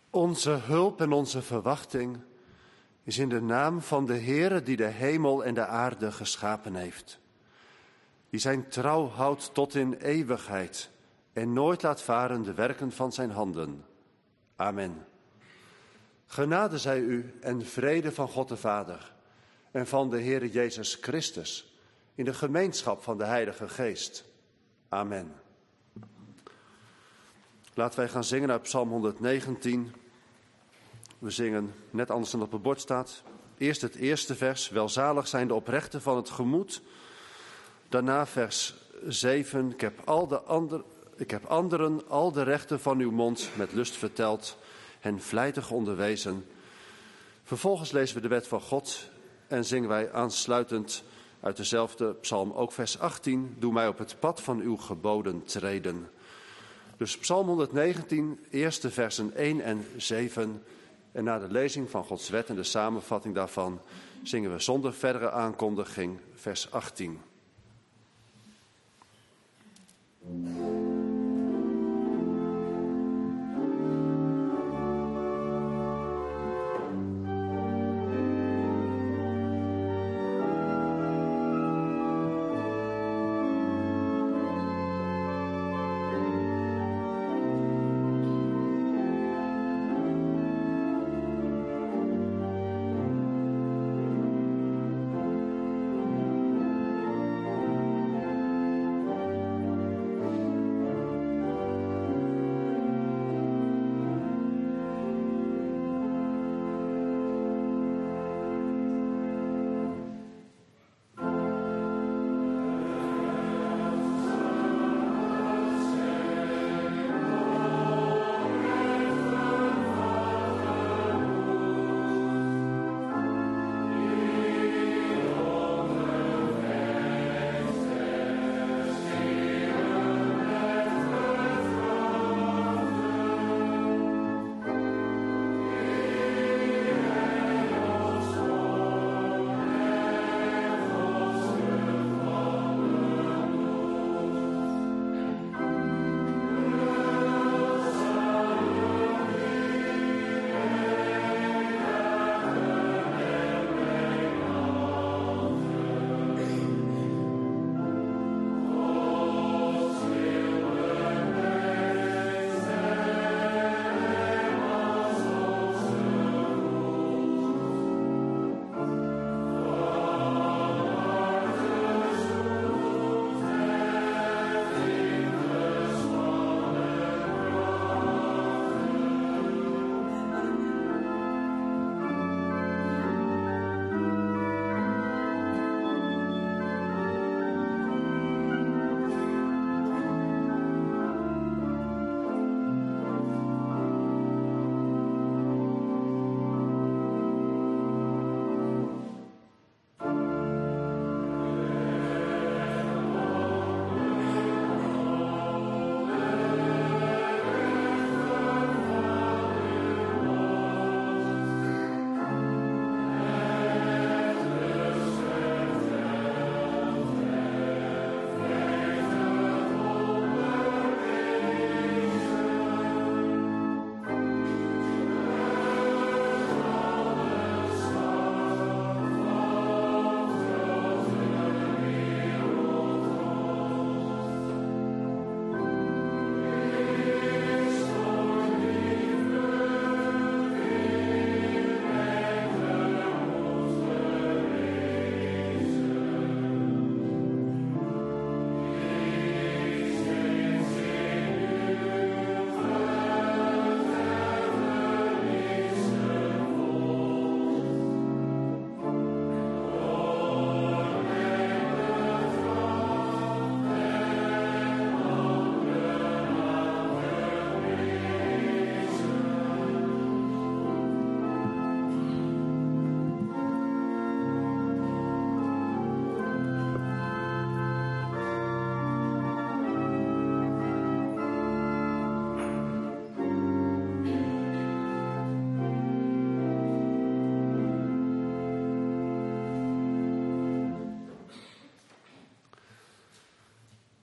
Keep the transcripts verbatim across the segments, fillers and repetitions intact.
Onze hulp en onze verwachting is in de naam van de Heere die de hemel en de aarde geschapen heeft. Die zijn trouw houdt tot in eeuwigheid en nooit laat varen de werken van zijn handen. Amen. Genade zij u en vrede van God de Vader en van de Heere Jezus Christus in de gemeenschap van de Heilige Geest. Amen. Laten wij gaan zingen uit Psalm hondertnegentien. We zingen net anders dan op het bord staat. Eerst het eerste vers, welzalig zijn de oprechten van het gemoed. Daarna vers zeven, ik heb, al de ander, ik heb anderen al de rechten van uw mond met lust verteld, hen vlijtig onderwezen. Vervolgens lezen we de wet van God en zingen wij aansluitend uit dezelfde psalm ook vers achttien. Doe mij op het pad van uw geboden treden. Dus Psalm hondertnegentien, eerste versen één en zeven. En na de lezing van Gods wet en de samenvatting daarvan zingen we zonder verdere aankondiging vers achttien.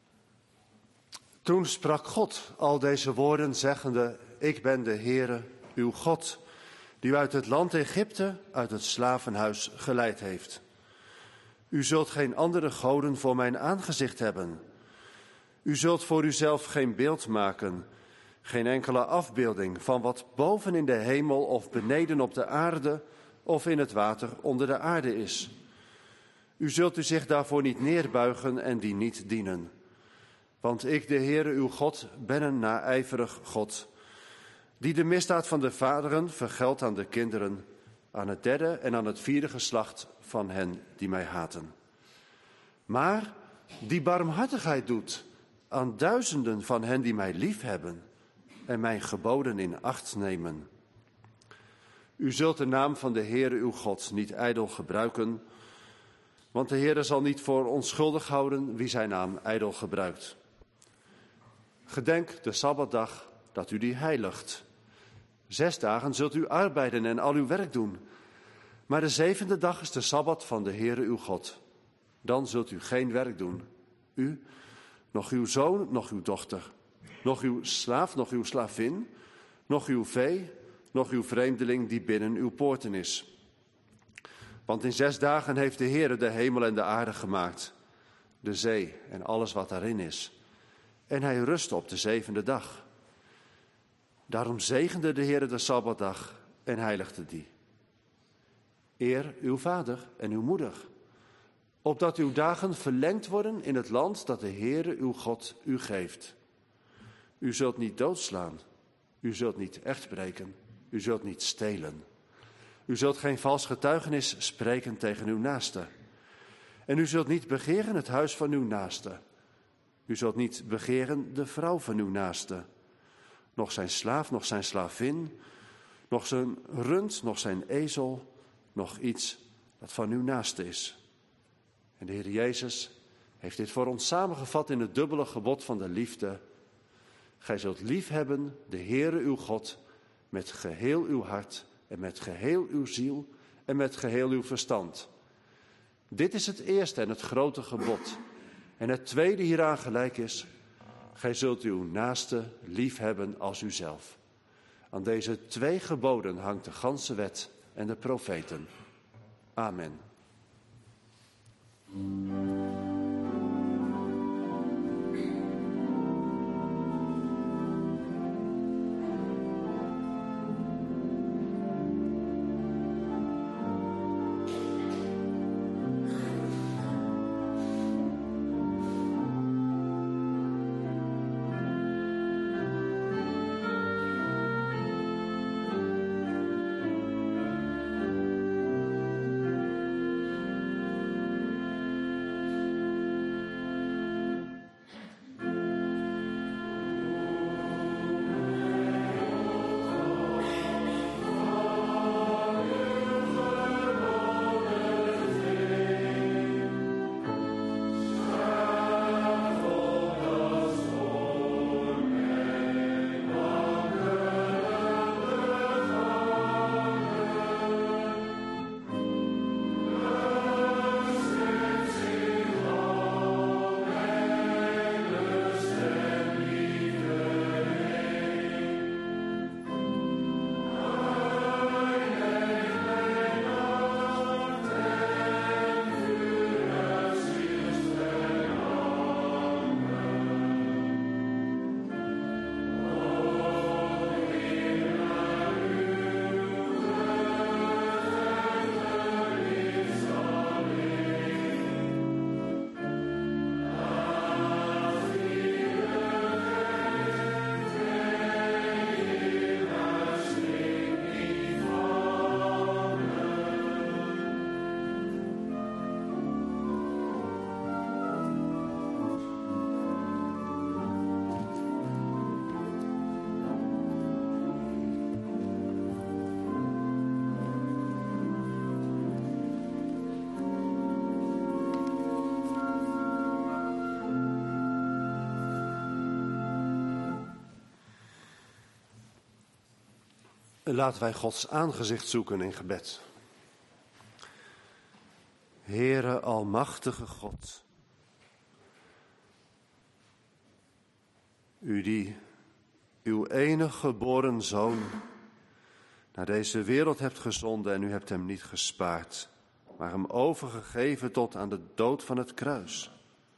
Toen sprak God al deze woorden zeggende, ik ben de Heere, uw God, die u uit het land Egypte, uit het slavenhuis geleid heeft. U zult geen andere goden voor mijn aangezicht hebben. U zult voor uzelf geen beeld maken, geen enkele afbeelding van wat boven in de hemel of beneden op de aarde of in het water onder de aarde is. U zult u zich daarvoor niet neerbuigen en die niet dienen. Want ik, de Heere uw God, ben een naijverig God, die de misdaad van de vaderen vergeldt aan de kinderen, aan het derde en aan het vierde geslacht van hen die mij haten. Maar die barmhartigheid doet aan duizenden van hen die mij liefhebben en mijn geboden in acht nemen. U zult de naam van de Heere uw God niet ijdel gebruiken, want de Heere zal niet voor onschuldig houden wie zijn naam ijdel gebruikt. Gedenk de Sabbatdag dat u die heiligt. Zes dagen zult u arbeiden en al uw werk doen. Maar de zevende dag is de Sabbat van de Heere uw God. Dan zult u geen werk doen. U, nog uw zoon, nog uw dochter, nog uw slaaf, nog uw slavin, nog uw vee, nog uw vreemdeling die binnen uw poorten is. Want in zes dagen heeft de Heere de hemel en de aarde gemaakt, de zee en alles wat daarin is. En hij rustte op de zevende dag. Daarom zegende de Heere de Sabbatdag en heiligde die. Eer uw vader en uw moeder, opdat uw dagen verlengd worden in het land dat de Heere uw God u geeft. U zult niet doodslaan, u zult niet echtbreken, u zult niet stelen. U zult geen vals getuigenis spreken tegen uw naaste. En u zult niet begeren het huis van uw naaste. U zult niet begeren de vrouw van uw naaste. Nog zijn slaaf, nog zijn slavin, nog zijn rund, nog zijn ezel, nog iets dat van uw naaste is. En de Heer Jezus heeft dit voor ons samengevat in het dubbele gebod van de liefde. Gij zult liefhebben de Heere uw God met geheel uw hart en met geheel uw ziel en met geheel uw verstand. Dit is het eerste en het grote gebod. En het tweede hieraan gelijk is: gij zult uw naaste liefhebben als uzelf. Aan deze twee geboden hangt de ganse wet en de profeten. Amen. Laten wij Gods aangezicht zoeken in gebed. Heere almachtige God, u die uw enige geboren Zoon naar deze wereld hebt gezonden en u hebt hem niet gespaard, maar hem overgegeven tot aan de dood van het kruis.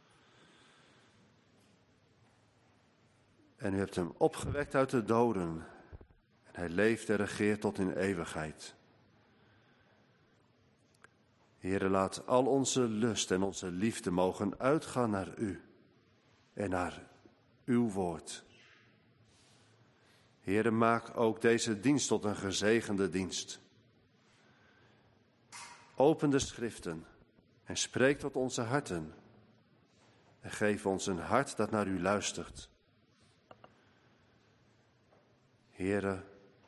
En u hebt hem opgewekt uit de doden en hij leeft en regeert tot in eeuwigheid. Heere, laat al onze lust en onze liefde mogen uitgaan naar u en naar uw woord. Heere, maak ook deze dienst tot een gezegende dienst. Open de schriften en spreek tot onze harten. En geef ons een hart dat naar u luistert. Heere,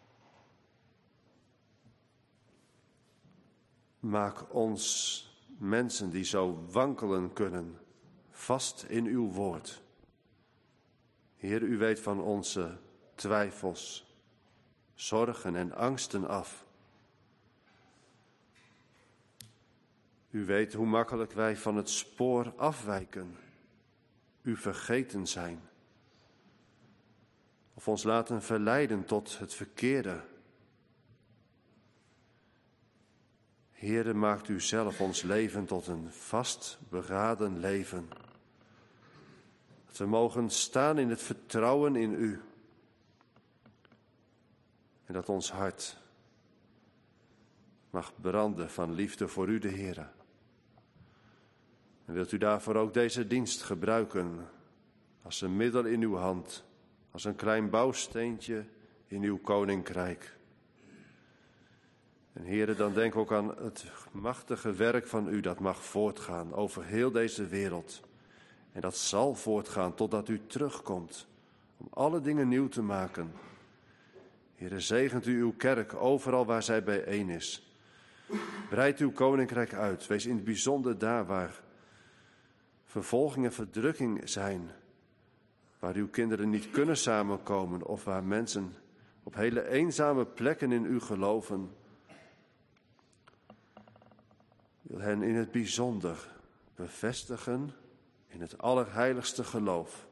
maak ons mensen die zo wankelen kunnen, vast in uw woord. Heer, u weet van onze twijfels, zorgen en angsten af. U weet hoe makkelijk wij van het spoor afwijken, u vergeten zijn. Of ons laten verleiden tot het verkeerde. Heere, maakt u zelf ons leven tot een vast beraden leven. Dat we mogen staan in het vertrouwen in u. En dat ons hart mag branden van liefde voor u, de Heere. En wilt u daarvoor ook deze dienst gebruiken als een middel in uw hand, als een klein bouwsteentje in uw koninkrijk. En Heere, dan denk ook aan het machtige werk van u dat mag voortgaan over heel deze wereld. En dat zal voortgaan totdat u terugkomt om alle dingen nieuw te maken. Heere, zegent u uw kerk overal waar zij bijeen is. Breid uw koninkrijk uit. Wees in het bijzonder daar waar vervolging en verdrukking zijn. Waar uw kinderen niet kunnen samenkomen of waar mensen op hele eenzame plekken in u geloven. Wil hen in het bijzonder bevestigen in het allerheiligste geloof.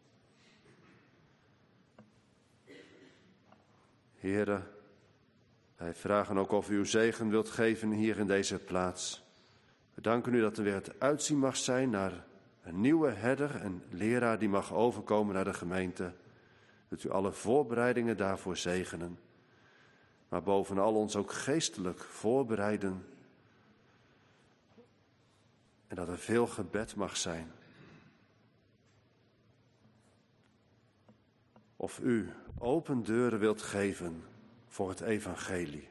Heere, wij vragen ook of u uw zegen wilt geven hier in deze plaats. We danken u dat er weer het uitzien mag zijn naar een nieuwe herder en leraar die mag overkomen naar de gemeente. Wilt u alle voorbereidingen daarvoor zegenen. Maar bovenal ons ook geestelijk voorbereiden. En dat er veel gebed mag zijn. Of u open deuren wilt geven voor het evangelie.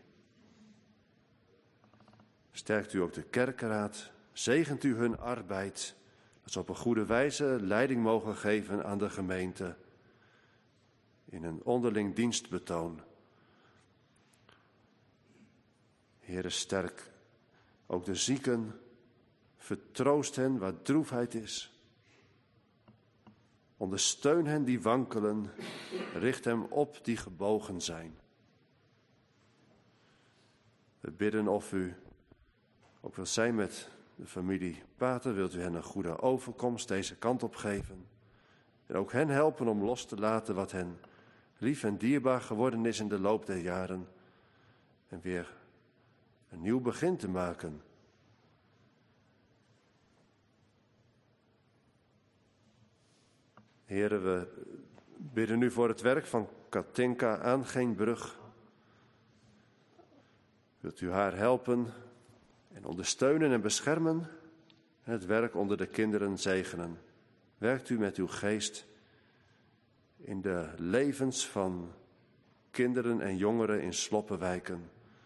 Sterkt u ook de kerkenraad, zegent u hun arbeid, dat ze op een goede wijze leiding mogen geven aan de gemeente in een onderling dienstbetoon. Heere, sterk ook de zieken, vertroost hen waar droefheid is. Ondersteun hen die wankelen, richt hem op die gebogen zijn. We bidden of u ook wilt zijn met de familie Pater, wilt u hen een goede overkomst deze kant op geven. En ook hen helpen om los te laten wat hen lief en dierbaar geworden is in de loop der jaren. En weer een nieuw begin te maken. Heren, we bidden nu voor het werk van Katinka aan Geen Brug. Wilt u haar helpen en ondersteunen en beschermen en het werk onder de kinderen zegenen. Werkt u met uw geest in de levens van kinderen en jongeren in sloppenwijken,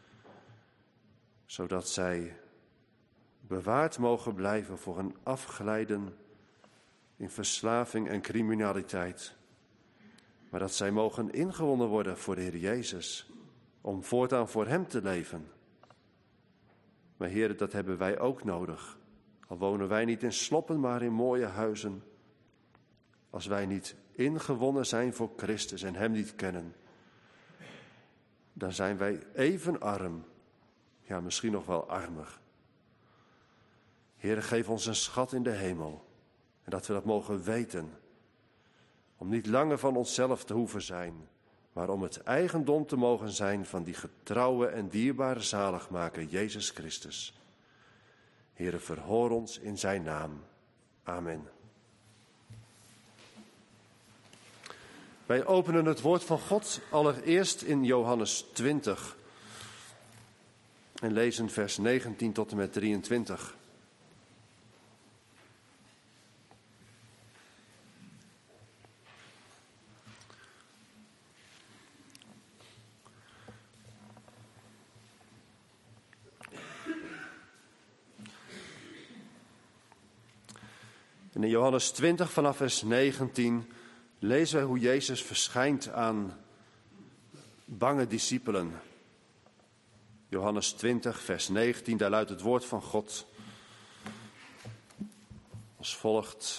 zodat zij bewaard mogen blijven voor een afglijden in verslaving en criminaliteit. Maar dat zij mogen ingewonnen worden voor de Heer Jezus, om voortaan voor Hem te leven. Maar Heer, dat hebben wij ook nodig. Al wonen wij niet in sloppen, maar in mooie huizen. Als wij niet ingewonnen zijn voor Christus en Hem niet kennen, dan zijn wij even arm. Ja, misschien nog wel armer. Heer, geef ons een schat in de hemel. En dat we dat mogen weten. Om niet langer van onszelf te hoeven zijn, maar om het eigendom te mogen zijn van die getrouwe en dierbare zaligmaker Jezus Christus. Heere, verhoor ons in zijn naam. Amen. Wij openen het woord van God allereerst in Johannes twintig en lezen vers negentien tot en met drieëntwintig. En in Johannes twintig vanaf vers negentien lezen wij hoe Jezus verschijnt aan bange discipelen. Johannes twintig vers negentien, daar luidt het woord van God als volgt.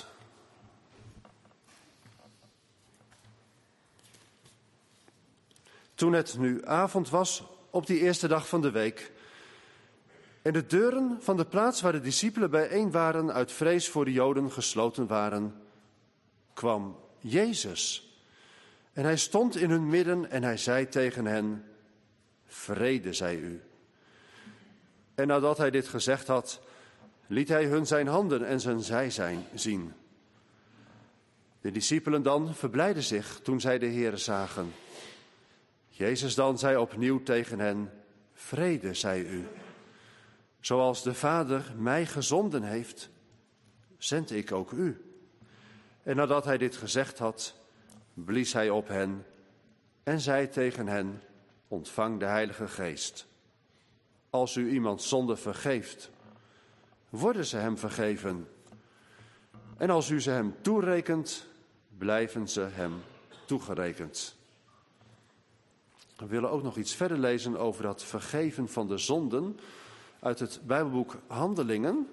Toen het nu avond was op die eerste dag van de week en de deuren van de plaats waar de discipelen bijeen waren uit vrees voor de Joden gesloten waren, kwam Jezus. En hij stond in hun midden en hij zei tegen hen, vrede zij u. En nadat hij dit gezegd had, liet hij hun zijn handen en zijn zij zijn zien. De discipelen dan verblijden zich toen zij de Heere zagen. Jezus dan zei opnieuw tegen hen, vrede zij u. Zoals de Vader mij gezonden heeft, zend ik ook u. En nadat hij dit gezegd had, blies hij op hen en zei tegen hen, ontvang de Heilige Geest. Als u iemand zonde vergeeft, worden ze hem vergeven. En als u ze hem toerekent, blijven ze hem toegerekend. We willen ook nog iets verder lezen over dat vergeven van de zonden uit het Bijbelboek Handelingen.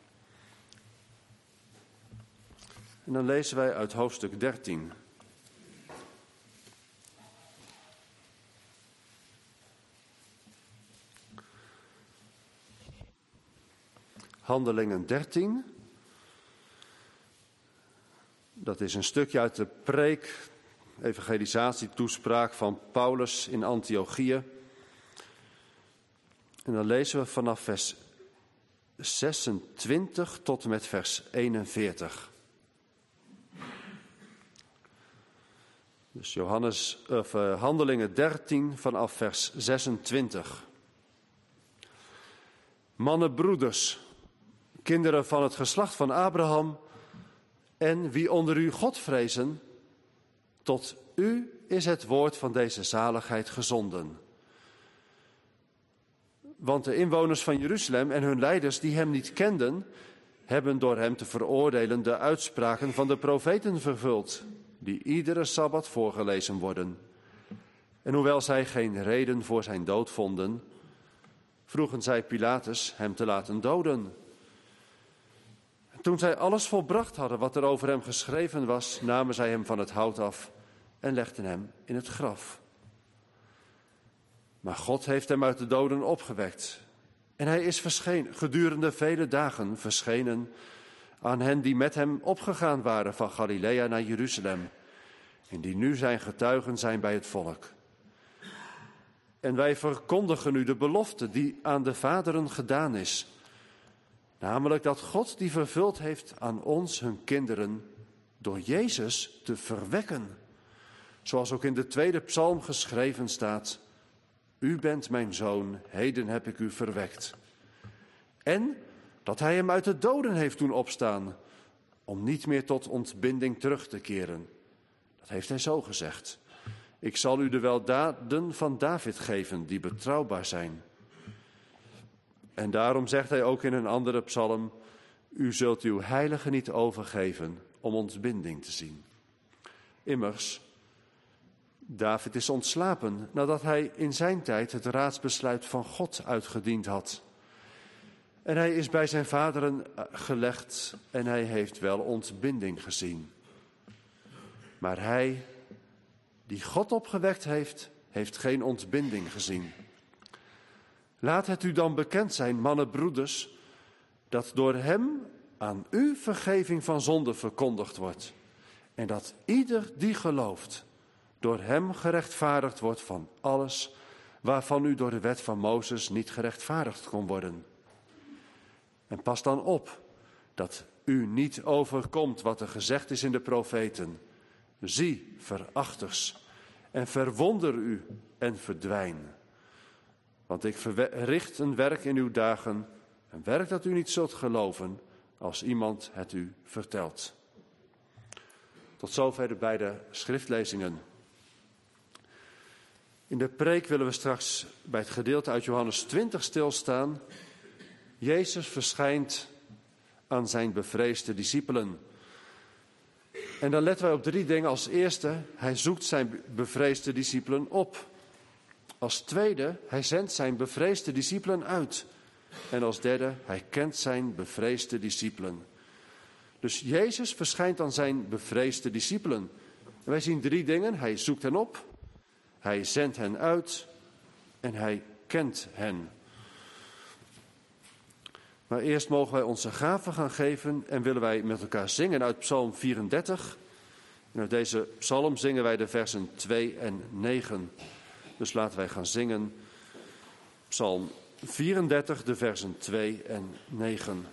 En dan lezen wij uit hoofdstuk dertien. Handelingen dertien. Dat is een stukje uit de preek, evangelisatietoespraak van Paulus in Antiochië. En dan lezen we vanaf vers zesentwintig tot en met vers eenenveertig. Dus Johannes, of, uh, Handelingen dertien vanaf vers zesentwintig. Mannen, broeders, kinderen van het geslacht van Abraham en wie onder u God vrezen, tot u is het woord van deze zaligheid gezonden. Want de inwoners van Jeruzalem en hun leiders die hem niet kenden, hebben door hem te veroordelen de uitspraken van de profeten vervuld, die iedere Sabbat voorgelezen worden. En hoewel zij geen reden voor zijn dood vonden, vroegen zij Pilatus hem te laten doden. En toen zij alles volbracht hadden wat er over hem geschreven was, namen zij hem van het hout af en legden hem in het graf. Maar God heeft hem uit de doden opgewekt. En hij is verschenen, gedurende vele dagen verschenen aan hen die met hem opgegaan waren van Galilea naar Jeruzalem. En die nu zijn getuigen zijn bij het volk. En wij verkondigen u de belofte die aan de vaderen gedaan is. Namelijk dat God die vervuld heeft aan ons, hun kinderen, door Jezus te verwekken. Zoals ook in de tweede psalm geschreven staat. U bent mijn zoon, heden heb ik u verwekt. En dat hij hem uit de doden heeft doen opstaan, om niet meer tot ontbinding terug te keren. Dat heeft hij zo gezegd. Ik zal u de weldaden van David geven, die betrouwbaar zijn. En daarom zegt hij ook in een andere psalm, u zult uw heilige niet overgeven om ontbinding te zien. Immers, David is ontslapen nadat hij in zijn tijd het raadsbesluit van God uitgediend had. En hij is bij zijn vaderen gelegd en hij heeft wel ontbinding gezien. Maar hij, die God opgewekt heeft, heeft geen ontbinding gezien. Laat het u dan bekend zijn, mannen, broeders, dat door hem aan u vergeving van zonde verkondigd wordt. En dat ieder die gelooft, door hem gerechtvaardigd wordt van alles waarvan u door de wet van Mozes niet gerechtvaardigd kon worden. En pas dan op dat u niet overkomt wat er gezegd is in de profeten. Zie, verachters, en verwonder u en verdwijn. Want ik verricht een werk in uw dagen, een werk dat u niet zult geloven als iemand het u vertelt. Tot zover de beide schriftlezingen. In de preek willen we straks bij het gedeelte uit Johannes twintig stilstaan. Jezus verschijnt aan zijn bevreesde discipelen. En dan letten wij op drie dingen. Als eerste, hij zoekt zijn bevreesde discipelen op. Als tweede, hij zendt zijn bevreesde discipelen uit. En als derde, hij kent zijn bevreesde discipelen. Dus Jezus verschijnt aan zijn bevreesde discipelen. En wij zien drie dingen. Hij zoekt hen op, hij zendt hen uit en hij kent hen. Maar eerst mogen wij onze gaven gaan geven en willen wij met elkaar zingen uit Psalm vierendertig. En uit deze psalm zingen wij de versen twee en negen. Dus laten wij gaan zingen Psalm vierendertig, de versen twee en negen.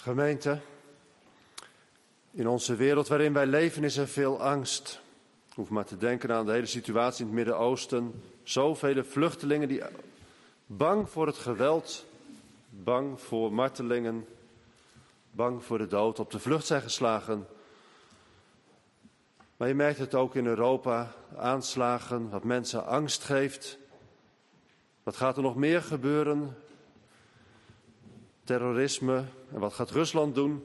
Gemeente, in onze wereld waarin wij leven is er veel angst. Ik hoef maar te denken aan de hele situatie in het Midden-Oosten. Zoveel vluchtelingen die bang voor het geweld, bang voor martelingen, bang voor de dood, op de vlucht zijn geslagen. Maar je merkt het ook in Europa, aanslagen, wat mensen angst geeft. Wat gaat er nog meer gebeuren? Terrorisme, en wat gaat Rusland doen?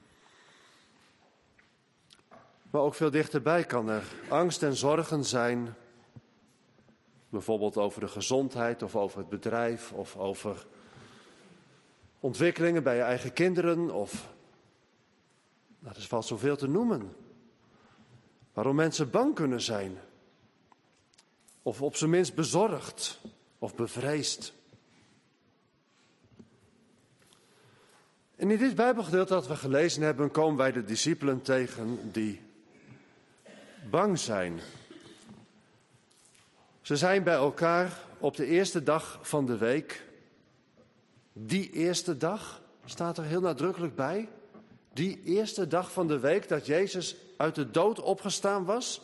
Maar ook veel dichterbij kan er angst en zorgen zijn. Bijvoorbeeld over de gezondheid of over het bedrijf of over ontwikkelingen bij je eigen kinderen. Of, nou, er is vast zoveel te noemen. Waarom mensen bang kunnen zijn. Of op zijn minst bezorgd of bevreesd. En in dit Bijbelgedeelte dat we gelezen hebben, komen wij de discipelen tegen die bang zijn. Ze zijn bij elkaar op de eerste dag van de week. Die eerste dag staat er heel nadrukkelijk bij. Die eerste dag van de week dat Jezus uit de dood opgestaan was.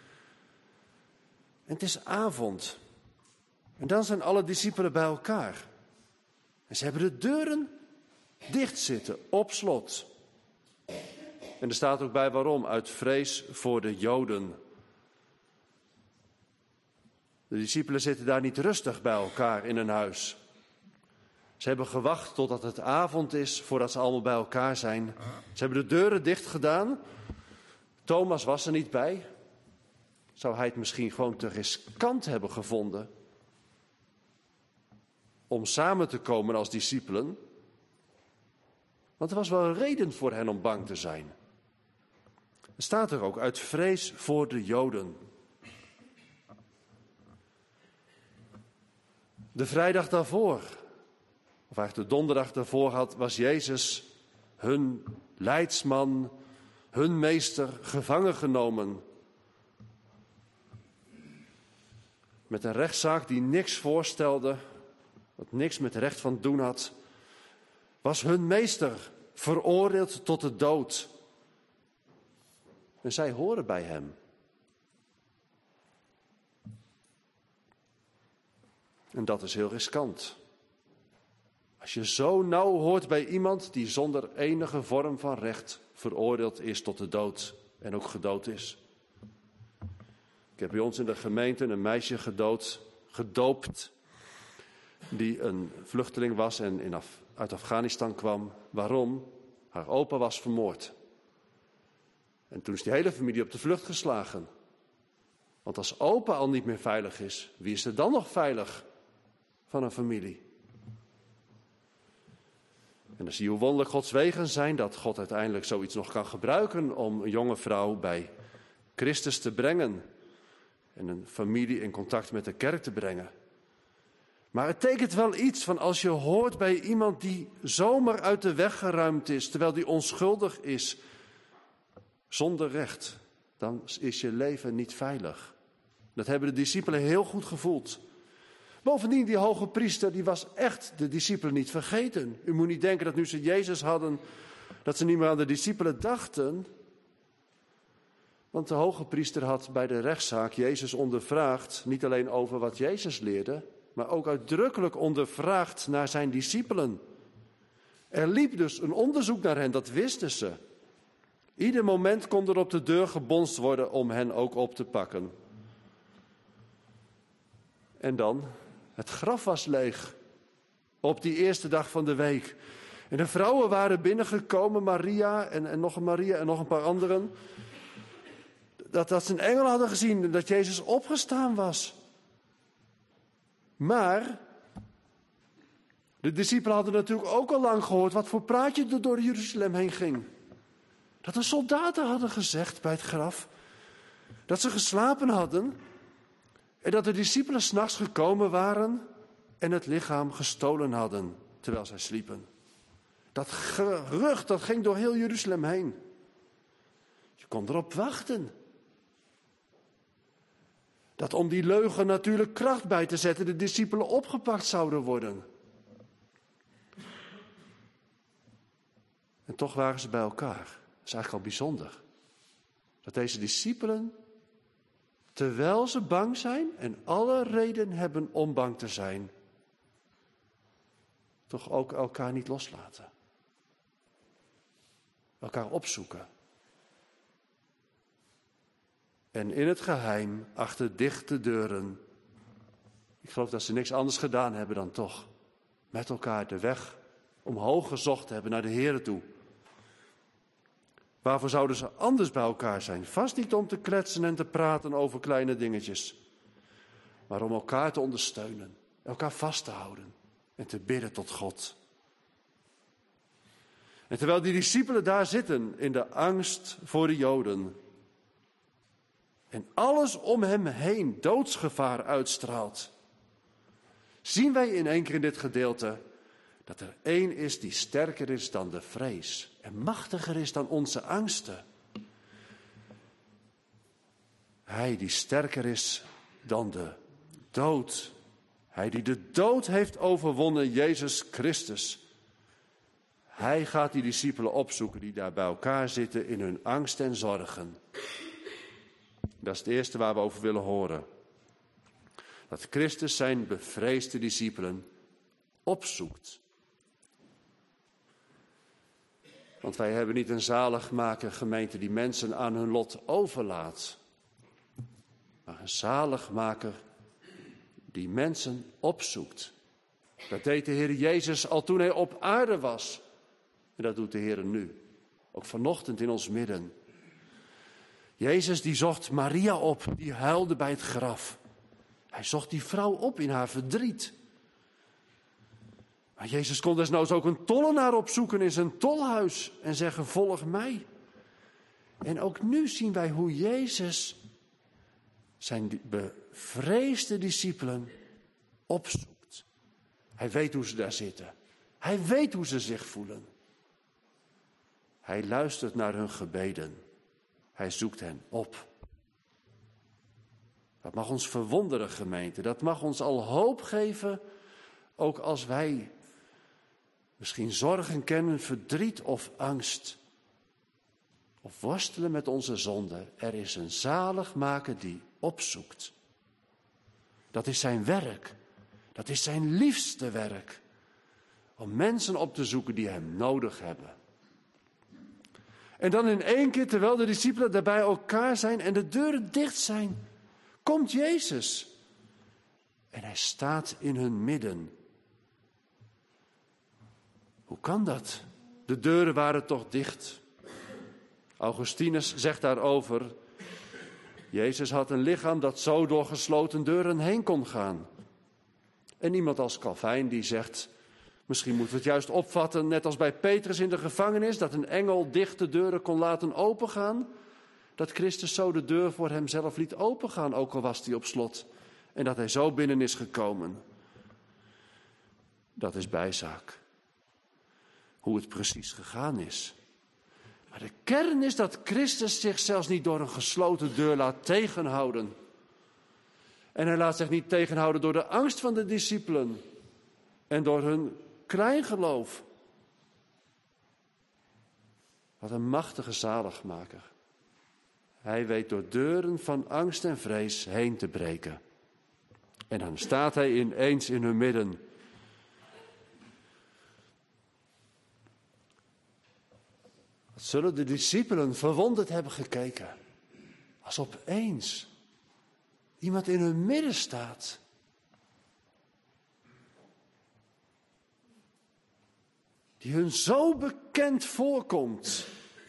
En het is avond. En dan zijn alle discipelen bij elkaar. En ze hebben de deuren dicht zitten, op slot. En er staat ook bij waarom, uit vrees voor de Joden. De discipelen zitten daar niet rustig bij elkaar in een huis. Ze hebben gewacht totdat het avond is, voordat ze allemaal bij elkaar zijn. Ze hebben de deuren dicht gedaan. Thomas was er niet bij. Zou hij het misschien gewoon te riskant hebben gevonden om samen te komen als discipelen? Want er was wel een reden voor hen om bang te zijn. Er staat er ook, uit vrees voor de Joden. De vrijdag daarvoor, of eigenlijk de donderdag daarvoor, had, was Jezus, hun leidsman, hun meester, gevangen genomen. Met een rechtszaak die niks voorstelde, wat niks met recht van doen had, was hun meester veroordeeld tot de dood. En zij horen bij hem. En dat is heel riskant. Als je zo nauw hoort bij iemand die zonder enige vorm van recht veroordeeld is tot de dood en ook gedood is. Ik heb bij ons in de gemeente een meisje gedood, gedoopt, die een vluchteling was en in Af, uit Afghanistan kwam. Waarom? Haar opa was vermoord. En toen is die hele familie op de vlucht geslagen. Want als opa al niet meer veilig is, wie is er dan nog veilig van een familie? En dan zie je hoe wonderlijk Gods wegen zijn, dat God uiteindelijk zoiets nog kan gebruiken om een jonge vrouw bij Christus te brengen. En een familie in contact met de kerk te brengen. Maar het tekent wel iets van als je hoort bij iemand die zomaar uit de weg geruimd is, terwijl die onschuldig is, zonder recht, dan is je leven niet veilig. Dat hebben de discipelen heel goed gevoeld. Bovendien, die hoge priester, die was echt de discipelen niet vergeten. U moet niet denken dat nu ze Jezus hadden, dat ze niet meer aan de discipelen dachten. Want de hoge priester had bij de rechtszaak Jezus ondervraagd, niet alleen over wat Jezus leerde, maar ook uitdrukkelijk ondervraagd naar zijn discipelen. Er liep dus een onderzoek naar hen, dat wisten ze. Ieder moment kon er op de deur gebonst worden om hen ook op te pakken. En dan, het graf was leeg op die eerste dag van de week. En de vrouwen waren binnengekomen, Maria en, en nog een Maria en nog een paar anderen. Dat, dat ze een engel hadden gezien, dat Jezus opgestaan was. Maar de discipelen hadden natuurlijk ook al lang gehoord wat voor praatje er door Jeruzalem heen ging. Dat de soldaten hadden gezegd bij het graf dat ze geslapen hadden en dat de discipelen 's nachts gekomen waren en het lichaam gestolen hadden terwijl zij sliepen. Dat gerucht, dat ging door heel Jeruzalem heen. Je kon erop wachten. Dat om die leugen natuurlijk kracht bij te zetten de discipelen opgepakt zouden worden. En toch waren ze bij elkaar. Dat is eigenlijk al bijzonder. Dat deze discipelen, terwijl ze bang zijn en alle reden hebben om bang te zijn, toch ook elkaar niet loslaten. Elkaar opzoeken. En in het geheim, achter dichte deuren, ik geloof dat ze niks anders gedaan hebben dan toch met elkaar de weg omhoog gezocht hebben naar de Here toe. Waarvoor zouden ze anders bij elkaar zijn? Vast niet om te kletsen en te praten over kleine dingetjes, maar om elkaar te ondersteunen, elkaar vast te houden en te bidden tot God. En terwijl die discipelen daar zitten in de angst voor de Joden en alles om hem heen doodsgevaar uitstraalt, zien wij in één keer in dit gedeelte dat er één is die sterker is dan de vrees en machtiger is dan onze angsten. Hij die sterker is dan de dood. Hij die de dood heeft overwonnen, Jezus Christus. Hij gaat die discipelen opzoeken die daar bij elkaar zitten in hun angst en zorgen. Dat is het eerste waar we over willen horen. Dat Christus zijn bevreesde discipelen opzoekt. Want wij hebben niet een zaligmaker gemeente die mensen aan hun lot overlaat. Maar een zaligmaker die mensen opzoekt. Dat deed de Heer Jezus al toen hij op aarde was. En dat doet de Heer nu. Ook vanochtend in ons midden. Jezus die zocht Maria op, die huilde bij het graf. Hij zocht die vrouw op in haar verdriet. Maar Jezus kon desnoods ook een tollenaar opzoeken in zijn tolhuis en zeggen, volg mij. En ook nu zien wij hoe Jezus zijn bevreesde discipelen opzoekt. Hij weet hoe ze daar zitten. Hij weet hoe ze zich voelen. Hij luistert naar hun gebeden. Hij zoekt hen op. Dat mag ons verwonderen, gemeente. Dat mag ons al hoop geven, ook als wij misschien zorgen kennen, verdriet of angst. Of worstelen met onze zonde. Er is een zaligmaker die opzoekt. Dat is zijn werk. Dat is zijn liefste werk. Om mensen op te zoeken die hem nodig hebben. En dan in één keer, terwijl de discipelen daar bij elkaar zijn en de deuren dicht zijn, komt Jezus. En hij staat in hun midden. Hoe kan dat? De deuren waren toch dicht. Augustinus zegt daarover, Jezus had een lichaam dat zo door gesloten deuren heen kon gaan. En iemand als Calvijn die zegt, misschien moeten we het juist opvatten, net als bij Petrus in de gevangenis, dat een engel dichte deuren kon laten opengaan. Dat Christus zo de deur voor hemzelf liet opengaan, ook al was die op slot. En dat hij zo binnen is gekomen. Dat is bijzaak. Hoe het precies gegaan is. Maar de kern is dat Christus zich zelfs niet door een gesloten deur laat tegenhouden. En hij laat zich niet tegenhouden door de angst van de discipelen. En door hun kleingeloof. Wat een machtige zaligmaker. Hij weet door deuren van angst en vrees heen te breken. En dan staat hij ineens in hun midden. Wat zullen de discipelen verwonderd hebben gekeken. Als opeens iemand in hun midden staat. Die hun zo bekend voorkomt.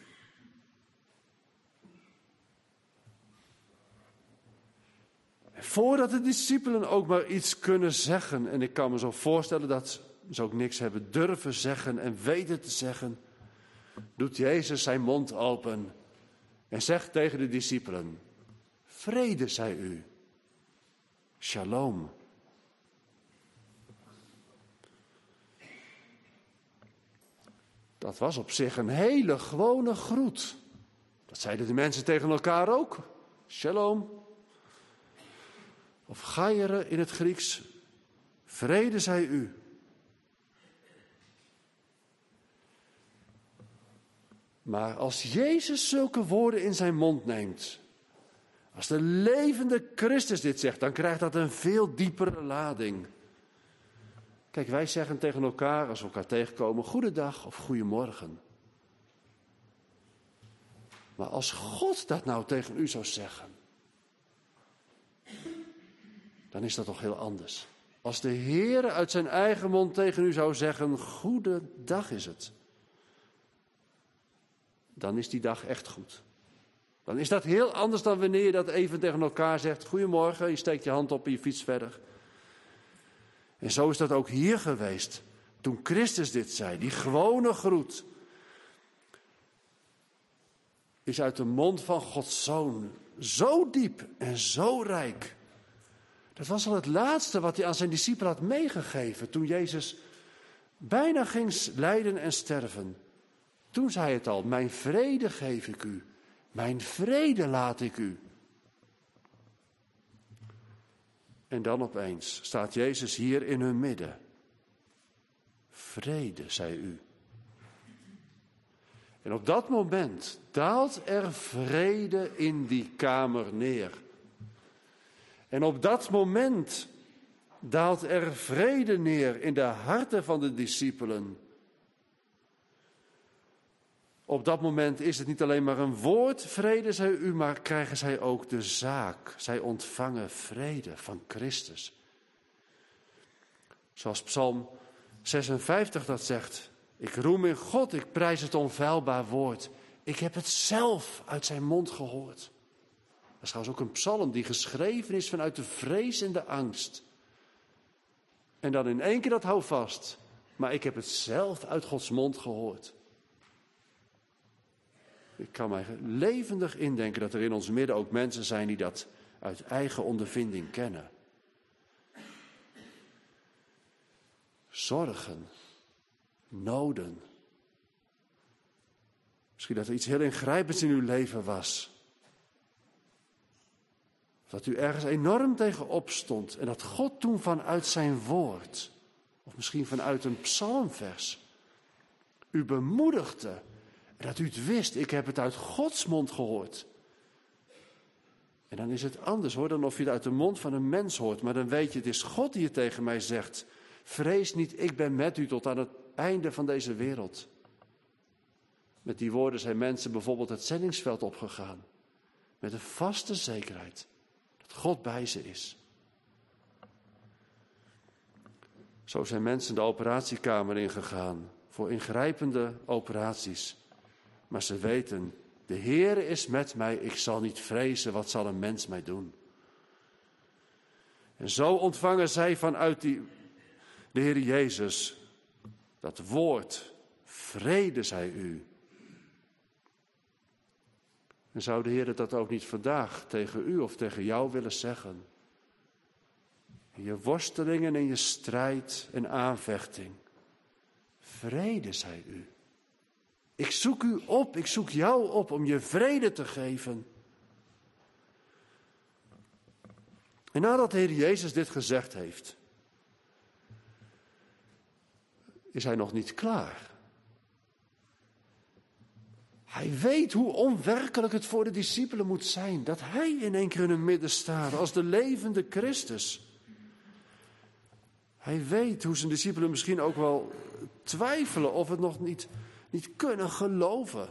En voordat de discipelen ook maar iets kunnen zeggen. En ik kan me zo voorstellen dat ze ook niks hebben durven zeggen en weten te zeggen. Doet Jezus zijn mond open en zegt tegen de discipelen. Vrede zij u. Shalom. Dat was op zich een hele gewone groet. Dat zeiden de mensen tegen elkaar ook. Shalom. Of gaiere in het Grieks. Vrede zij u. Maar als Jezus zulke woorden in zijn mond neemt, als de levende Christus dit zegt, dan krijgt dat een veel diepere lading. Kijk, wij zeggen tegen elkaar, als we elkaar tegenkomen, goedendag of goedemorgen. Maar als God dat nou tegen u zou zeggen, dan is dat toch heel anders. Als de Heer uit zijn eigen mond tegen u zou zeggen, goedendag is het. Dan is die dag echt goed. Dan is dat heel anders dan wanneer je dat even tegen elkaar zegt. Goedemorgen, je steekt je hand op en je fietst verder. En zo is dat ook hier geweest. Toen Christus dit zei, die gewone groet, is uit de mond van Gods Zoon zo diep en zo rijk. Dat was al het laatste wat hij aan zijn discipelen had meegegeven toen Jezus bijna ging lijden en sterven. Toen zei hij het al, mijn vrede geef ik u, mijn vrede laat ik u. En dan opeens staat Jezus hier in hun midden. Vrede, zei u. En op dat moment daalt er vrede in die kamer neer. En op dat moment daalt er vrede neer in de harten van de discipelen. Op dat moment is het niet alleen maar een woord, vrede, zei u, maar krijgen zij ook de zaak. Zij ontvangen vrede van Christus. Zoals Psalm zesenvijftig dat zegt. Ik roem in God, ik prijs het onfeilbaar woord. Ik heb het zelf uit zijn mond gehoord. Dat is trouwens ook een psalm die geschreven is vanuit de vrees en de angst. En dan in één keer dat hou vast. Maar ik heb het zelf uit Gods mond gehoord. Ik kan mij levendig indenken dat er in ons midden ook mensen zijn die dat uit eigen ondervinding kennen. Zorgen, noden. Misschien dat er iets heel ingrijpends in uw leven was. Dat u ergens enorm tegenop stond en dat God toen vanuit zijn woord, of misschien vanuit een psalmvers, u bemoedigde. En dat u het wist, ik heb het uit Gods mond gehoord. En dan is het anders hoor, dan of je het uit de mond van een mens hoort. Maar dan weet je, het is God die het tegen mij zegt. Vrees niet, ik ben met u tot aan het einde van deze wereld. Met die woorden zijn mensen bijvoorbeeld het zendingsveld opgegaan. Met een vaste zekerheid dat God bij ze is. Zo zijn mensen de operatiekamer ingegaan voor ingrijpende operaties. Maar ze weten, de Heer is met mij, ik zal niet vrezen, wat zal een mens mij doen? En zo ontvangen zij vanuit die, de Heer Jezus dat woord, vrede zij u. En zou de Heer dat ook niet vandaag tegen u of tegen jou willen zeggen? In je worstelingen, in je strijd en aanvechting. Vrede zij u. Ik zoek u op, ik zoek jou op om je vrede te geven. En nadat de Heer Jezus dit gezegd heeft, is hij nog niet klaar. Hij weet hoe onwerkelijk het voor de discipelen moet zijn dat hij in één keer in hun midden staat als de levende Christus. Hij weet hoe zijn discipelen misschien ook wel twijfelen of het nog niet, niet kunnen geloven.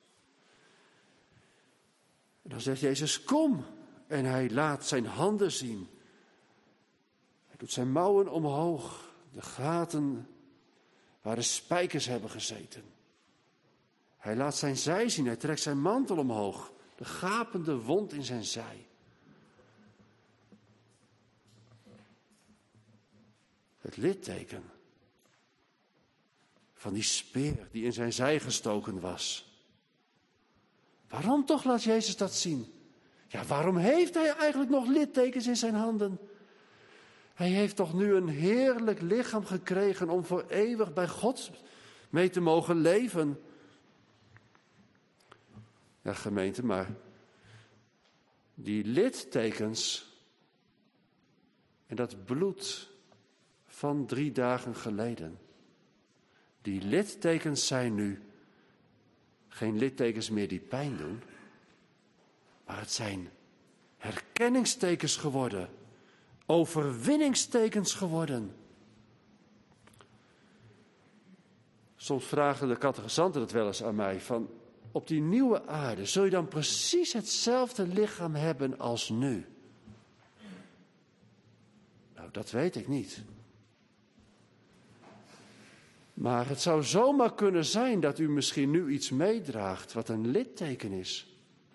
En dan zegt Jezus, kom. En hij laat zijn handen zien. Hij doet zijn mouwen omhoog. De gaten waar de spijkers hebben gezeten. Hij laat zijn zij zien. Hij trekt zijn mantel omhoog. De gapende wond in zijn zij. Het litteken van die speer die in zijn zij gestoken was. Waarom toch laat Jezus dat zien? Ja, waarom heeft hij eigenlijk nog littekens in zijn handen? Hij heeft toch nu een heerlijk lichaam gekregen om voor eeuwig bij God mee te mogen leven. Ja, gemeente, maar die littekens en dat bloed van drie dagen geleden, die littekens zijn nu geen littekens meer die pijn doen, maar het zijn herkenningstekens geworden, overwinningstekens geworden. Soms vragen de catechizanten het wel eens aan mij, van op die nieuwe aarde, zul je dan precies hetzelfde lichaam hebben als nu? Nou, dat weet ik niet. Maar het zou zomaar kunnen zijn dat u misschien nu iets meedraagt wat een litteken is.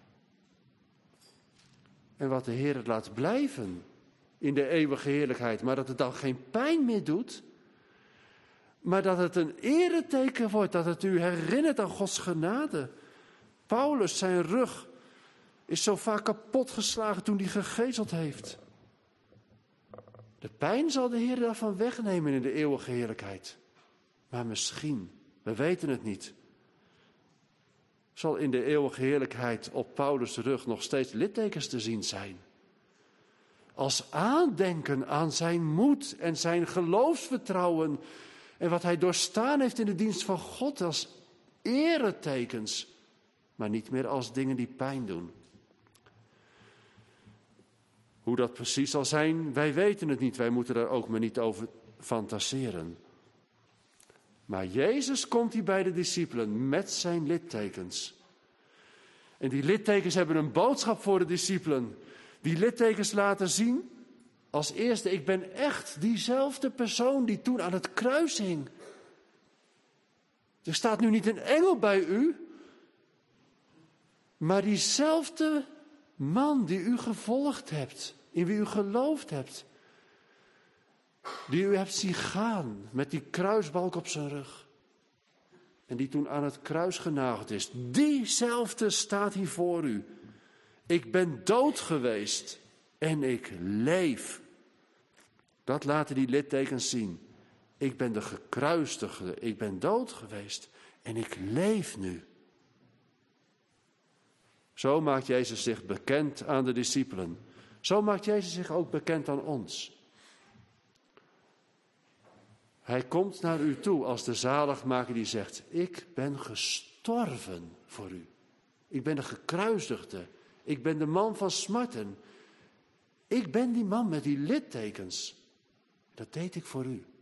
En wat de Heer het laat blijven in de eeuwige heerlijkheid, maar dat het dan geen pijn meer doet, maar dat het een ereteken wordt, dat het u herinnert aan Gods genade. Paulus, zijn rug is zo vaak kapotgeslagen toen hij gegezeld heeft. De pijn zal de Heer daarvan wegnemen in de eeuwige heerlijkheid. Maar misschien, we weten het niet, zal in de eeuwige heerlijkheid op Paulus' rug nog steeds littekens te zien zijn. Als aandenken aan zijn moed en zijn geloofsvertrouwen en wat hij doorstaan heeft in de dienst van God als eretekens, maar niet meer als dingen die pijn doen. Hoe dat precies zal zijn, wij weten het niet. Wij moeten daar ook maar niet over fantaseren. Maar Jezus komt hier bij de discipelen met zijn littekens. En die littekens hebben een boodschap voor de discipelen. Die littekens laten zien, als eerste, ik ben echt diezelfde persoon die toen aan het kruis hing. Er staat nu niet een engel bij u, maar diezelfde man die u gevolgd hebt, in wie u geloofd hebt, die u hebt zien gaan met die kruisbalk op zijn rug. En die toen aan het kruis genageld is. Diezelfde staat hier voor u. Ik ben dood geweest en ik leef. Dat laten die littekens zien. Ik ben de gekruisigde, ik ben dood geweest en ik leef nu. Zo maakt Jezus zich bekend aan de discipelen. Zo maakt Jezus zich ook bekend aan ons. Hij komt naar u toe als de zaligmaker die zegt, ik ben gestorven voor u. Ik ben de gekruisigde. Ik ben de man van smarten. Ik ben die man met die littekens. Dat deed ik voor u.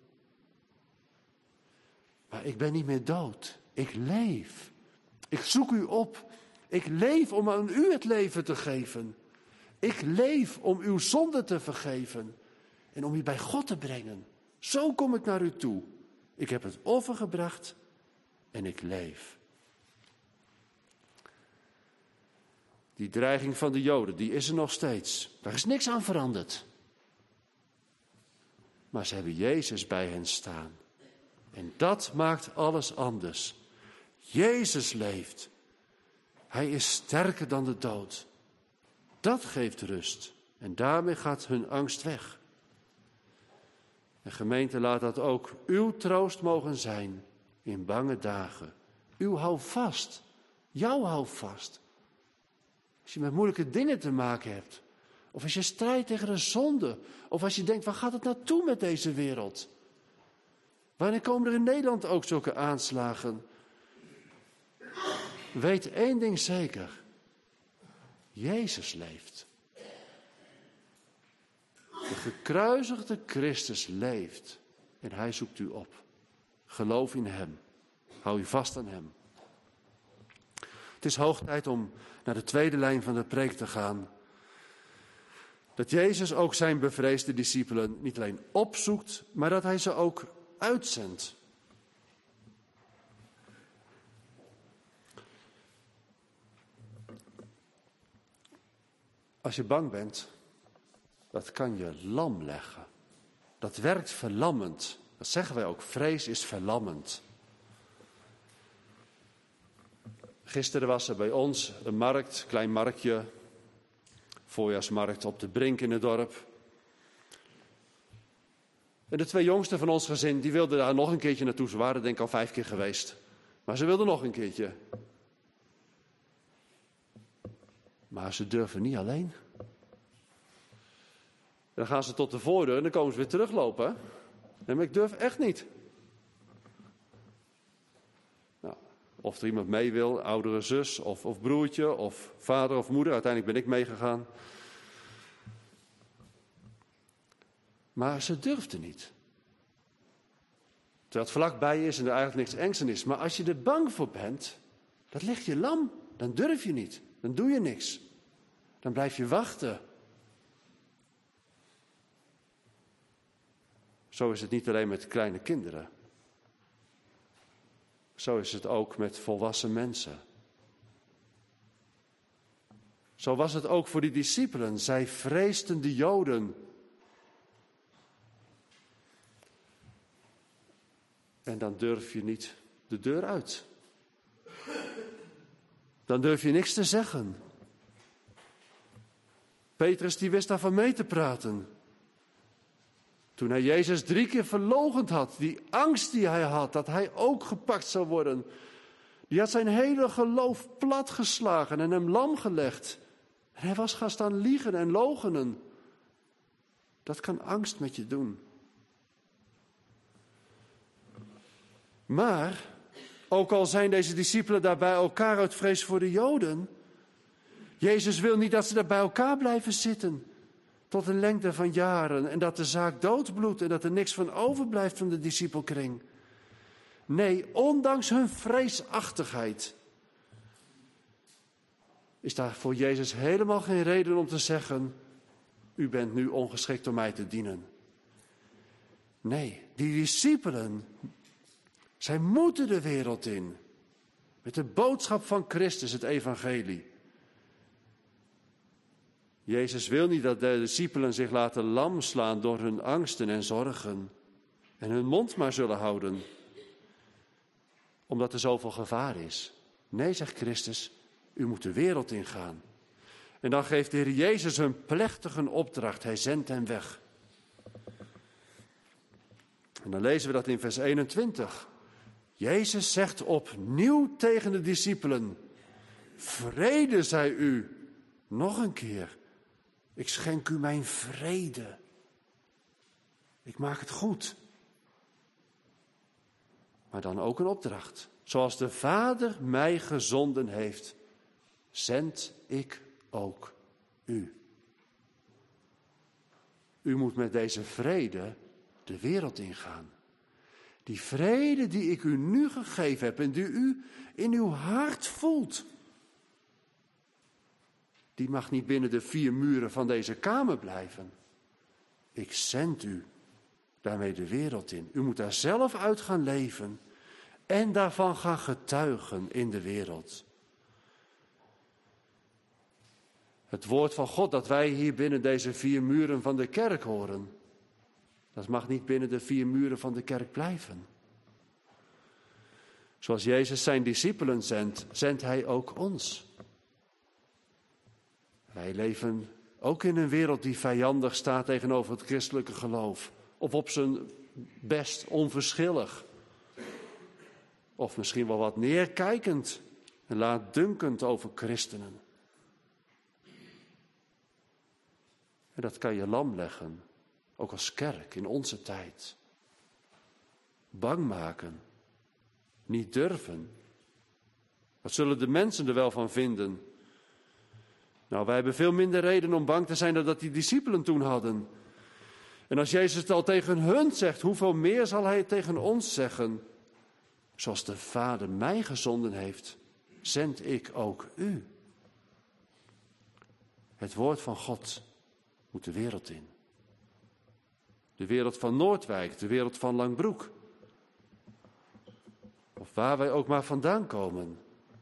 Maar ik ben niet meer dood. Ik leef. Ik zoek u op. Ik leef om aan u het leven te geven. Ik leef om uw zonde te vergeven. En om u bij God te brengen. Zo kom ik naar u toe. Ik heb het offer gebracht en ik leef. Die dreiging van de Joden, die is er nog steeds. Daar is niks aan veranderd. Maar ze hebben Jezus bij hen staan. En dat maakt alles anders. Jezus leeft. Hij is sterker dan de dood. Dat geeft rust. En daarmee gaat hun angst weg. En gemeente, laat dat ook uw troost mogen zijn in bange dagen. Uw houvast. Jouw houvast. Als je met moeilijke dingen te maken hebt. Of als je strijdt tegen een zonde. Of als je denkt, waar gaat het naartoe met deze wereld? Wanneer komen er in Nederland ook zulke aanslagen? Weet één ding zeker. Jezus leeft. De gekruisigde Christus leeft. En hij zoekt u op. Geloof in hem. Hou u vast aan hem. Het is hoog tijd om naar de tweede lijn van de preek te gaan. Dat Jezus ook zijn bevreesde discipelen niet alleen opzoekt, maar dat hij ze ook uitzendt. Als je bang bent, dat kan je lam leggen. Dat werkt verlammend. Dat zeggen wij ook, vrees is verlammend. Gisteren was er bij ons een markt, klein marktje, voorjaarsmarkt op de Brink in het dorp. En de twee jongsten van ons gezin, die wilden daar nog een keertje naartoe. Ze waren denk ik al vijf keer geweest. Maar ze wilden nog een keertje. Maar ze durven niet alleen. Dan gaan ze tot de voordeur en dan komen ze weer teruglopen. Nee, maar ik durf echt niet. Nou, Of er iemand mee wil, oudere zus of, of broertje of vader of moeder. Uiteindelijk ben ik meegegaan. Maar ze durfde niet. Terwijl het vlakbij is en er eigenlijk niks engs in is. Maar als je er bang voor bent, dat ligt je lam. Dan durf je niet. Dan doe je niks. Dan blijf je wachten. Zo is het niet alleen met kleine kinderen. Zo is het ook met volwassen mensen. Zo was het ook voor die discipelen. Zij vreesden de Joden. En dan durf je niet de deur uit. Dan durf je niks te zeggen. Petrus die wist daarvan mee te praten. Toen hij Jezus drie keer verloochend had, die angst die hij had, dat hij ook gepakt zou worden. Die had zijn hele geloof platgeslagen en hem lam gelegd. En hij was gaan staan liegen en loochenen. Dat kan angst met je doen. Maar, ook al zijn deze discipelen daar bij elkaar uit vrees voor de Joden, Jezus wil niet dat ze daar bij elkaar blijven zitten tot een lengte van jaren en dat de zaak doodbloedt en dat er niks van overblijft van de discipelkring. Nee, ondanks hun vreesachtigheid is daar voor Jezus helemaal geen reden om te zeggen: u bent nu ongeschikt om mij te dienen. Nee, die discipelen, zij moeten de wereld in met de boodschap van Christus, het evangelie. Jezus wil niet dat de discipelen zich laten lam slaan door hun angsten en zorgen en hun mond maar zullen houden, omdat er zoveel gevaar is. Nee, zegt Christus, u moet de wereld ingaan. En dan geeft de Heer Jezus een plechtige opdracht. Hij zendt hen weg. En dan lezen we dat in vers eenentwintig. Jezus zegt opnieuw tegen de discipelen: vrede zij u. Nog een keer. Ik schenk u mijn vrede. Ik maak het goed. Maar dan ook een opdracht. Zoals de Vader mij gezonden heeft, zend ik ook u. U moet met deze vrede de wereld ingaan. Die vrede die ik u nu gegeven heb en die u in uw hart voelt, die mag niet binnen de vier muren van deze kamer blijven. Ik zend u daarmee de wereld in. U moet daar zelf uit gaan leven en daarvan gaan getuigen in de wereld. Het woord van God dat wij hier binnen deze vier muren van de kerk horen, dat mag niet binnen de vier muren van de kerk blijven. Zoals Jezus zijn discipelen zendt, zendt hij ook ons. Wij leven ook in een wereld die vijandig staat tegenover het christelijke geloof. Of op zijn best onverschillig. Of misschien wel wat neerkijkend en laatdunkend over christenen. En dat kan je lam leggen, ook als kerk in onze tijd. Bang maken, niet durven. Wat zullen de mensen er wel van vinden? Nou, wij hebben veel minder reden om bang te zijn dan dat die discipelen toen hadden. En als Jezus het al tegen hun zegt, hoeveel meer zal hij het tegen ons zeggen? Zoals de Vader mij gezonden heeft, zend ik ook u. Het woord van God moet de wereld in. De wereld van Noordwijk, de wereld van Langbroek. Of waar wij ook maar vandaan komen.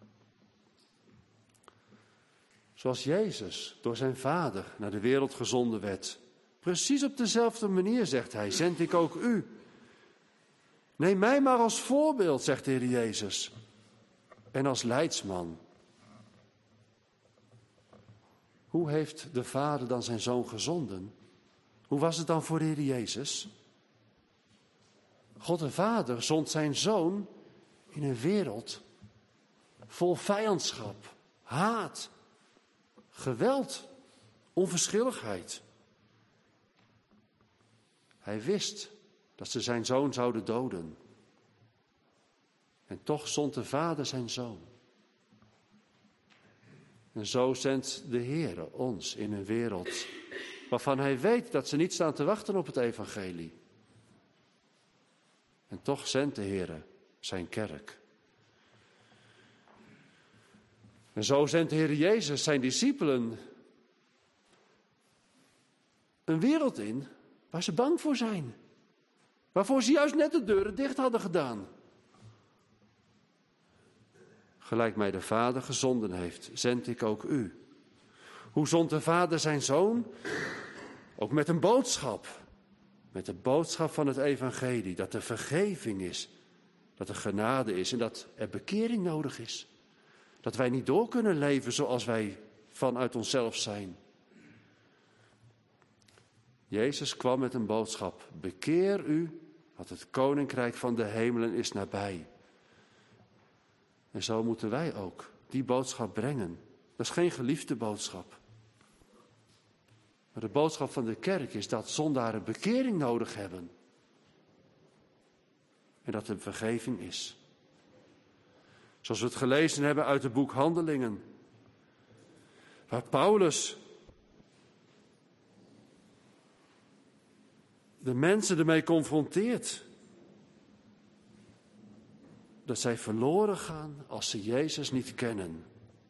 Zoals Jezus door zijn Vader naar de wereld gezonden werd. Precies op dezelfde manier, zegt hij, zend ik ook u. Neem mij maar als voorbeeld, zegt de Heer Jezus. En als leidsman. Hoe heeft de Vader dan zijn Zoon gezonden? Hoe was het dan voor de Heer Jezus? God de Vader zond zijn Zoon in een wereld vol vijandschap, haat, geweld, onverschilligheid. Hij wist dat ze zijn Zoon zouden doden. En toch zond de Vader zijn Zoon. En zo zendt de Heere ons in een wereld waarvan hij weet dat ze niet staan te wachten op het evangelie. En toch zendt de Heere zijn kerk. En zo zendt de Heer Jezus zijn discipelen een wereld in waar ze bang voor zijn. Waarvoor ze juist net de deuren dicht hadden gedaan. Gelijk mij de Vader gezonden heeft, zend ik ook u. Hoe zond de Vader zijn Zoon? Ook met een boodschap. Met de boodschap van het evangelie. Dat er vergeving is. Dat er genade is en dat er bekering nodig is. Dat wij niet door kunnen leven zoals wij vanuit onszelf zijn. Jezus kwam met een boodschap. Bekeer u, want het koninkrijk van de hemelen is nabij. En zo moeten wij ook die boodschap brengen. Dat is geen geliefde boodschap. Maar de boodschap van de kerk is dat zondaren bekering nodig hebben. En dat er vergeving is. Zoals we het gelezen hebben uit het boek Handelingen. Waar Paulus de mensen ermee confronteert. Dat zij verloren gaan als ze Jezus niet kennen.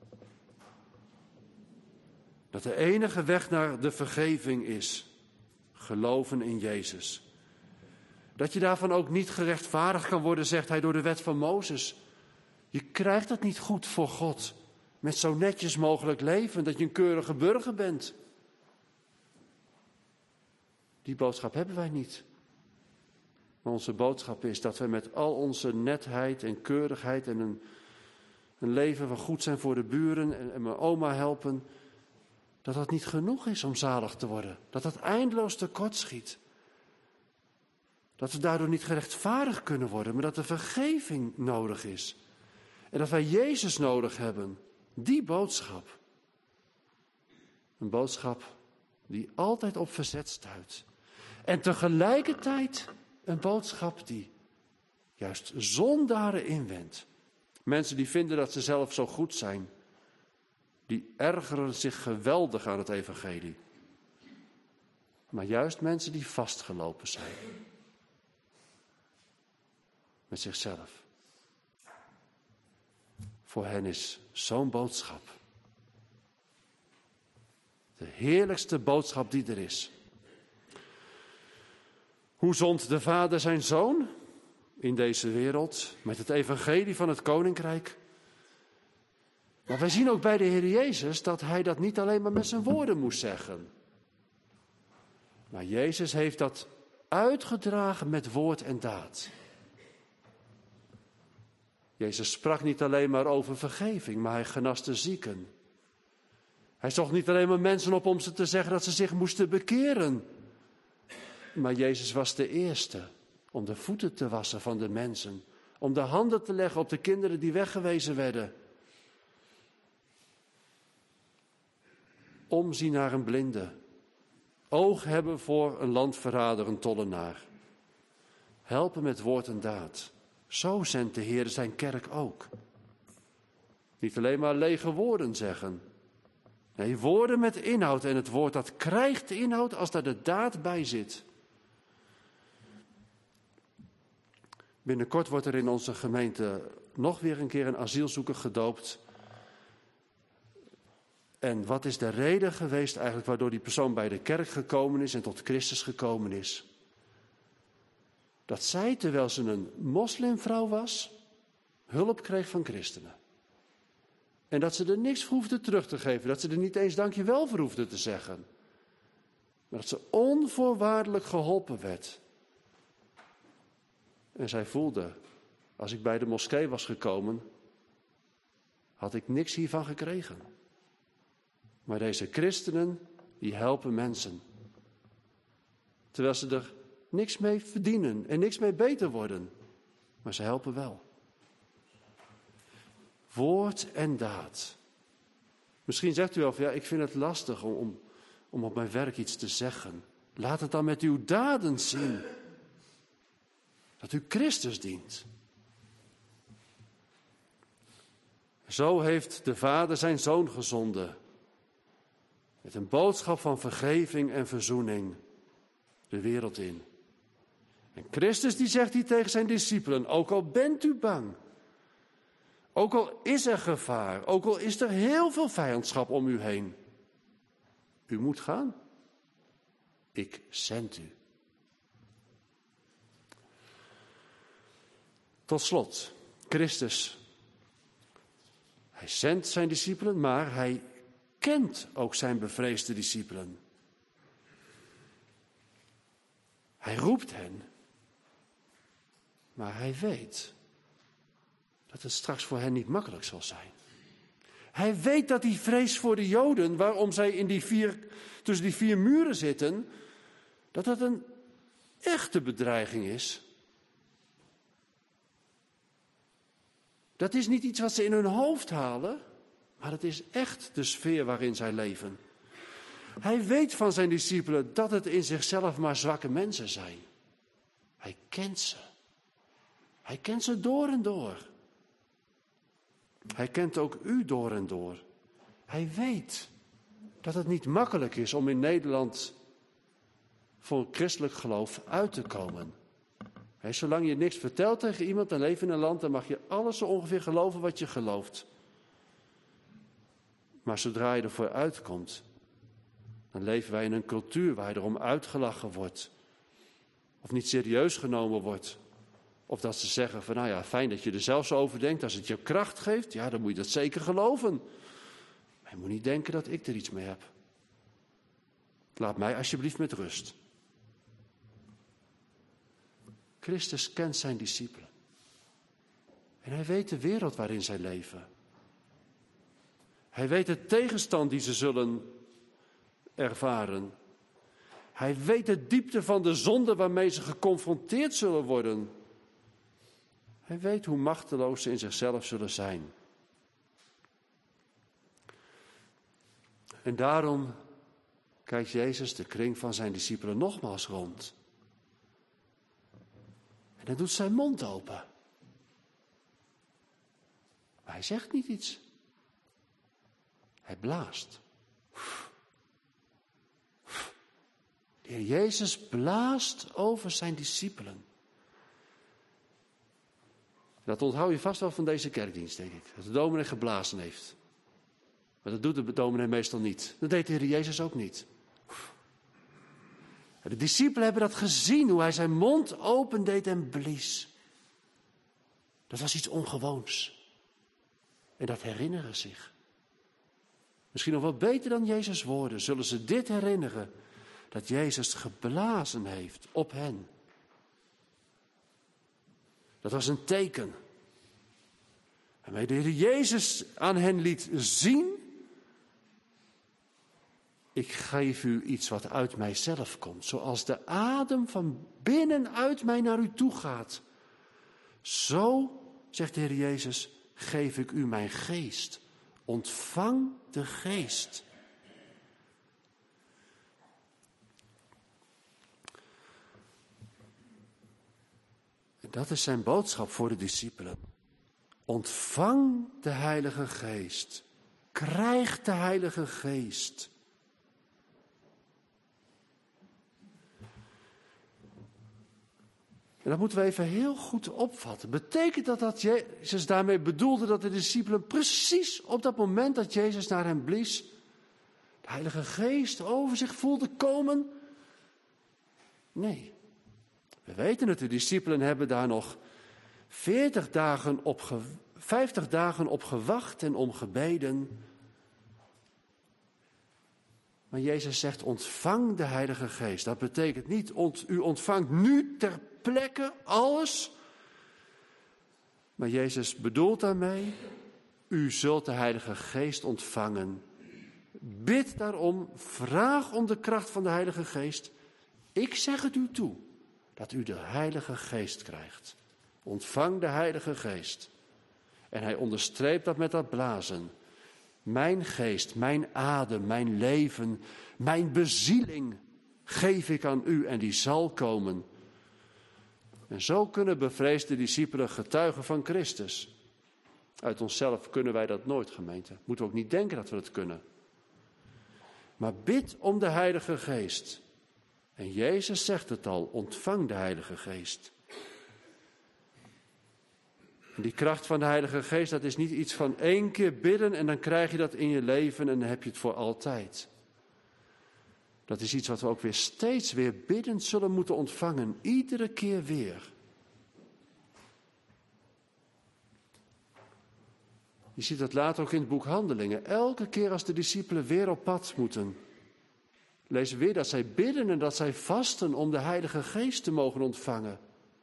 Dat de enige weg naar de vergeving is geloven in Jezus. Dat je daarvan ook niet gerechtvaardigd kan worden, zegt hij, door de wet van Mozes. Je krijgt het niet goed voor God. Met zo netjes mogelijk leven, dat je een keurige burger bent. Die boodschap hebben wij niet. Maar onze boodschap is dat we met al onze netheid en keurigheid en een, een leven van goed zijn voor de buren en, en mijn oma helpen, dat dat niet genoeg is om zalig te worden. Dat dat eindeloos tekort schiet. Dat we daardoor niet gerechtvaardigd kunnen worden, maar dat er vergeving nodig is. En dat wij Jezus nodig hebben. Die boodschap. Een boodschap die altijd op verzet stuit. En tegelijkertijd een boodschap die juist zondaren inwendt. Mensen die vinden dat ze zelf zo goed zijn, die ergeren zich geweldig aan het evangelie. Maar juist mensen die vastgelopen zijn. Met zichzelf. Voor hen is zo'n boodschap de heerlijkste boodschap die er is. Hoe zond de Vader zijn Zoon in deze wereld met het evangelie van het koninkrijk? Maar wij zien ook bij de Heer Jezus dat hij dat niet alleen maar met zijn woorden moest zeggen. Maar Jezus heeft dat uitgedragen met woord en daad. Jezus sprak niet alleen maar over vergeving, maar hij genas de zieken. Hij zocht niet alleen maar mensen op om ze te zeggen dat ze zich moesten bekeren. Maar Jezus was de eerste om de voeten te wassen van de mensen. Om de handen te leggen op de kinderen die weggewezen werden. Omzien naar een blinde. Oog hebben voor een landverrader, een tollenaar. Helpen met woord en daad. Zo zendt de Heer zijn kerk ook. Niet alleen maar lege woorden zeggen. Nee, woorden met inhoud. En het woord dat krijgt inhoud als daar de daad bij zit. Binnenkort wordt er in onze gemeente nog weer een keer een asielzoeker gedoopt. En wat is de reden geweest eigenlijk waardoor die persoon bij de kerk gekomen is en tot Christus gekomen is? Dat zij, terwijl ze een moslimvrouw was, hulp kreeg van christenen. En dat ze er niks voor hoefde terug te geven. Dat ze er niet eens dankjewel voor hoefde te zeggen. Maar dat ze onvoorwaardelijk geholpen werd. En zij voelde, als ik bij de moskee was gekomen, had ik niks hiervan gekregen. Maar deze christenen, die helpen mensen. Terwijl ze er niks mee verdienen en niks mee beter worden. Maar ze helpen wel. Woord en daad. Misschien zegt u wel van ja, ik vind het lastig om, om, om op mijn werk iets te zeggen. Laat het dan met uw daden zien. Dat u Christus dient. Zo heeft de Vader zijn Zoon gezonden. Met een boodschap van vergeving en verzoening de wereld in. En Christus die zegt hier tegen zijn discipelen, ook al bent u bang, ook al is er gevaar, ook al is er heel veel vijandschap om u heen. U moet gaan. Ik zend u. Tot slot, Christus. Hij zendt zijn discipelen, maar hij kent ook zijn bevreesde discipelen. Hij roept hen, maar hij weet dat het straks voor hen niet makkelijk zal zijn. Hij weet dat die vrees voor de Joden, waarom zij in die vier, tussen die vier muren zitten, dat dat een echte bedreiging is. Dat is niet iets wat ze in hun hoofd halen, maar het is echt de sfeer waarin zij leven. Hij weet van zijn discipelen dat het in zichzelf maar zwakke mensen zijn. Hij kent ze. Hij kent ze door en door. Hij kent ook u door en door. Hij weet dat het niet makkelijk is om in Nederland voor een christelijk geloof uit te komen. He, zolang je niks vertelt tegen iemand en leeft in een land, dan mag je alles zo ongeveer geloven wat je gelooft. Maar zodra je ervoor uitkomt, dan leven wij in een cultuur waar je erom uitgelachen wordt. Of niet serieus genomen wordt. Of dat ze zeggen van, nou ja, fijn dat je er zelf zo over denkt. Als het je kracht geeft, ja, dan moet je dat zeker geloven. Maar je moet niet denken dat ik er iets mee heb. Laat mij alsjeblieft met rust. Christus kent zijn discipelen. En hij weet de wereld waarin zij leven. Hij weet de tegenstand die ze zullen ervaren. Hij weet de diepte van de zonde waarmee ze geconfronteerd zullen worden. Hij weet hoe machteloos ze in zichzelf zullen zijn. En daarom kijkt Jezus de kring van zijn discipelen nogmaals rond. En hij doet zijn mond open. Maar hij zegt niet iets. Hij blaast. De Heer Jezus blaast over zijn discipelen. Dat onthoud je vast wel van deze kerkdienst, denk ik. Dat de dominee geblazen heeft. Maar dat doet de dominee meestal niet. Dat deed de Heer Jezus ook niet. De discipelen hebben dat gezien, hoe hij zijn mond opendeed en blies. Dat was iets ongewoons. En dat herinneren zich. Misschien nog wel beter dan Jezus' woorden zullen ze dit herinneren. Dat Jezus geblazen heeft op hen. Dat was een teken. Waarmee de Heer Jezus aan hen liet zien. Ik geef u iets wat uit mijzelf komt. Zoals de adem van binnenuit mij naar u toe gaat. Zo, zegt de Heer Jezus, geef ik u mijn geest. Ontvang de geest. En dat is zijn boodschap voor de discipelen. Ontvang de Heilige Geest. Krijg de Heilige Geest. En dat moeten we even heel goed opvatten. Betekent dat dat Jezus daarmee bedoelde dat de discipelen precies op dat moment dat Jezus naar hen blies, de Heilige Geest over zich voelden komen? Nee. We weten het, de discipelen hebben daar nog veertig dagen op, ge, vijftig dagen op gewacht en om gebeden. Maar Jezus zegt, ontvang de Heilige Geest. Dat betekent niet, ont, u ontvangt nu ter plekke alles. Maar Jezus bedoelt daarmee, u zult de Heilige Geest ontvangen. Bid daarom, vraag om de kracht van de Heilige Geest. Ik zeg het u toe, dat u de Heilige Geest krijgt. Ontvang de Heilige Geest. En hij onderstreept dat met dat blazen. Mijn geest, mijn adem, mijn leven, mijn bezieling geef ik aan u en die zal komen. En zo kunnen bevreesde discipelen getuigen van Christus. Uit onszelf kunnen wij dat nooit, gemeente. Moeten we ook niet denken dat we dat kunnen. Maar bid om de Heilige Geest. En Jezus zegt het al, ontvang de Heilige Geest. En die kracht van de Heilige Geest, dat is niet iets van één keer bidden en dan krijg je dat in je leven en dan heb je het voor altijd. Dat is iets wat we ook weer steeds weer biddend zullen moeten ontvangen, iedere keer weer. Je ziet dat later ook in het boek Handelingen. Elke keer als de discipelen weer op pad moeten, lezen we weer dat zij bidden en dat zij vasten om de Heilige Geest te mogen ontvangen.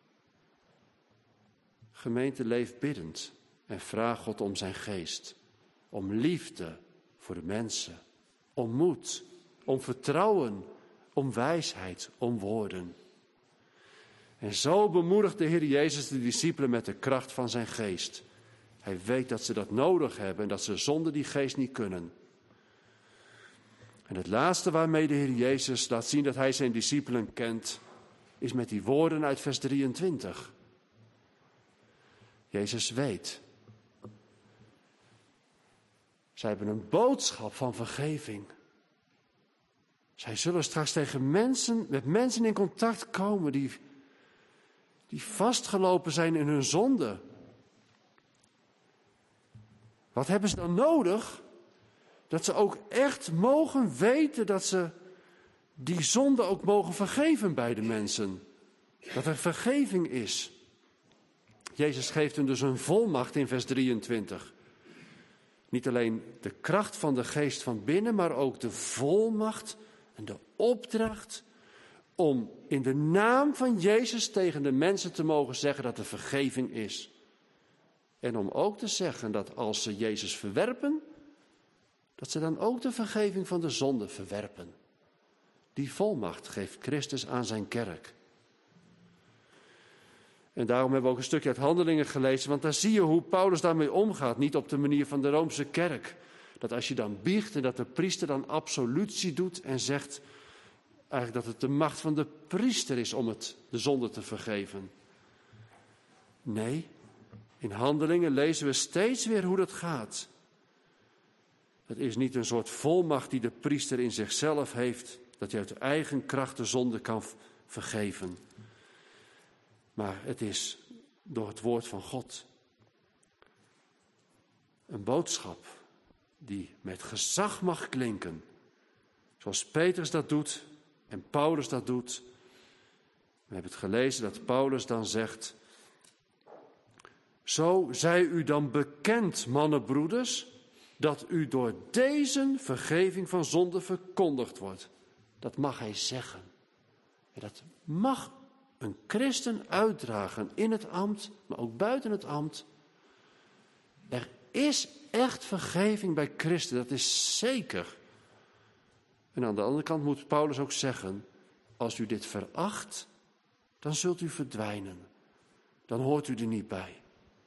Gemeente, leef biddend en vraag God om zijn geest. Om liefde voor de mensen. Om moed, om vertrouwen, om wijsheid, om woorden. En zo bemoedigt de Heer Jezus de discipelen met de kracht van zijn geest. Hij weet dat ze dat nodig hebben en dat ze zonder die geest niet kunnen. En het laatste waarmee de Heer Jezus laat zien dat hij zijn discipelen kent, is met die woorden uit vers drieëntwintig. Jezus weet. Zij hebben een boodschap van vergeving. Zij zullen straks tegen mensen, met mensen in contact komen die, die vastgelopen zijn in hun zonde. Wat hebben ze dan nodig? Dat ze ook echt mogen weten dat ze die zonde ook mogen vergeven bij de mensen. Dat er vergeving is. Jezus geeft hen dus een volmacht in vers drieëntwintig. Niet alleen de kracht van de geest van binnen, maar ook de volmacht en de opdracht om in de naam van Jezus tegen de mensen te mogen zeggen dat er vergeving is. En om ook te zeggen dat als ze Jezus verwerpen, dat ze dan ook de vergeving van de zonde verwerpen. Die volmacht geeft Christus aan zijn kerk. En daarom hebben we ook een stukje uit Handelingen gelezen, want daar zie je hoe Paulus daarmee omgaat. Niet op de manier van de Roomse kerk. Dat als je dan biecht en dat de priester dan absolutie doet en zegt eigenlijk dat het de macht van de priester is om het, de zonde te vergeven. Nee, in Handelingen lezen we steeds weer hoe dat gaat. Het is niet een soort volmacht die de priester in zichzelf heeft, dat hij uit eigen kracht de zonde kan vergeven. Maar het is door het woord van God. Een boodschap die met gezag mag klinken. Zoals Petrus dat doet en Paulus dat doet. We hebben het gelezen dat Paulus dan zegt: zo zij u dan bekend, mannenbroeders, dat u door deze vergeving van zonde verkondigd wordt. Dat mag hij zeggen. En dat mag een christen uitdragen in het ambt, maar ook buiten het ambt. Er is echt vergeving bij Christen, dat is zeker. En aan de andere kant moet Paulus ook zeggen: als u dit veracht, dan zult u verdwijnen. Dan hoort u er niet bij.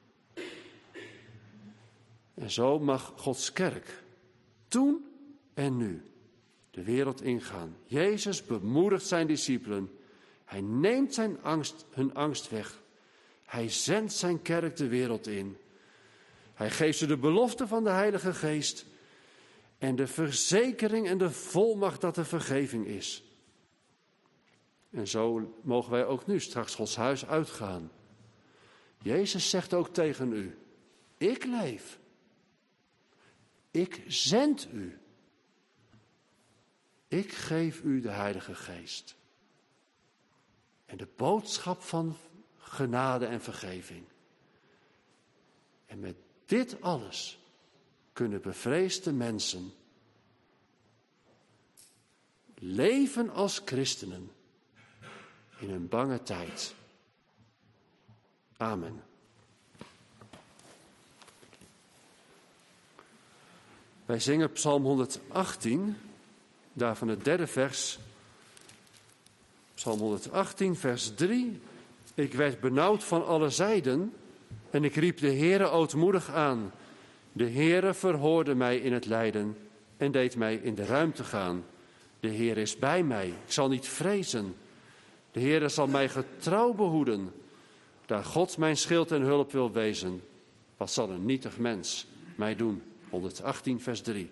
En zo mag Gods kerk toen en nu de wereld ingaan. Jezus bemoedigt zijn discipelen. Hij neemt zijn angst, hun angst weg. Hij zendt zijn kerk de wereld in. Hij geeft ze de belofte van de Heilige Geest en de verzekering en de volmacht dat er vergeving is. En zo mogen wij ook nu straks Gods huis uitgaan. Jezus zegt ook tegen u: ik leef. Ik zend u. Ik geef u de Heilige Geest. En de boodschap van genade en vergeving. En met dit alles kunnen bevreesde mensen leven als christenen in een bange tijd. Amen. Wij zingen Psalm honderdachttien, daarvan het derde vers. Psalm honderdachttien, vers drie. Ik werd benauwd van alle zijden en ik riep de Heere ootmoedig aan. De Heere verhoorde mij in het lijden en deed mij in de ruimte gaan. De Heere is bij mij, ik zal niet vrezen. De Heere zal mij getrouw behoeden, daar God mijn schild en hulp wil wezen. Wat zal een nietig mens mij doen? honderdachttien, vers drie.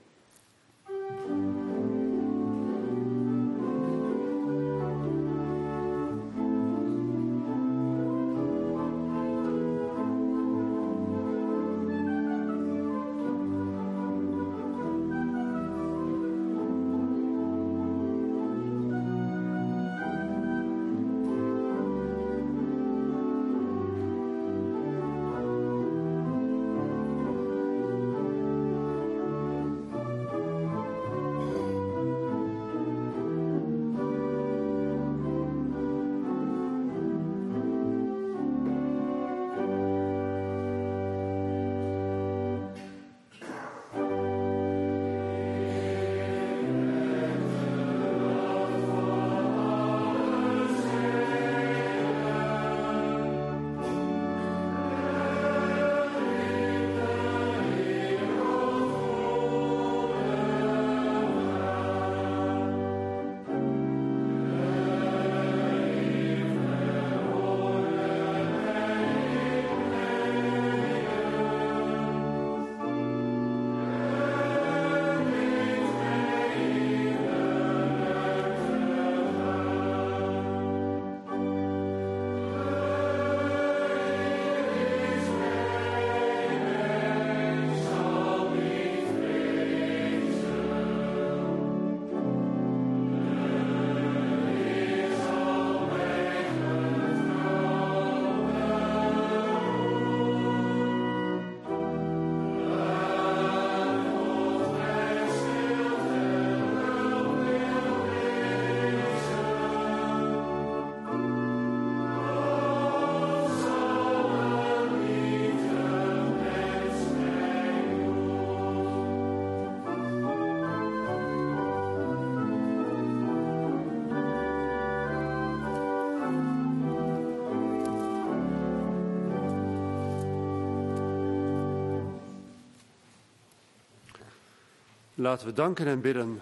Laten we danken en bidden.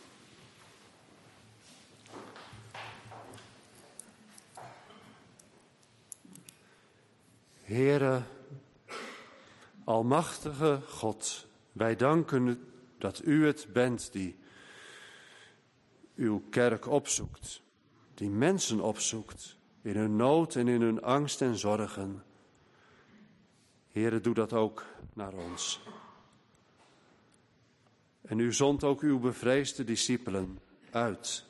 Heere, almachtige God, wij danken dat u het bent die uw kerk opzoekt, die mensen opzoekt in hun nood en in hun angst en zorgen. Heere, doe dat ook naar ons. En u zond ook uw bevreesde discipelen uit.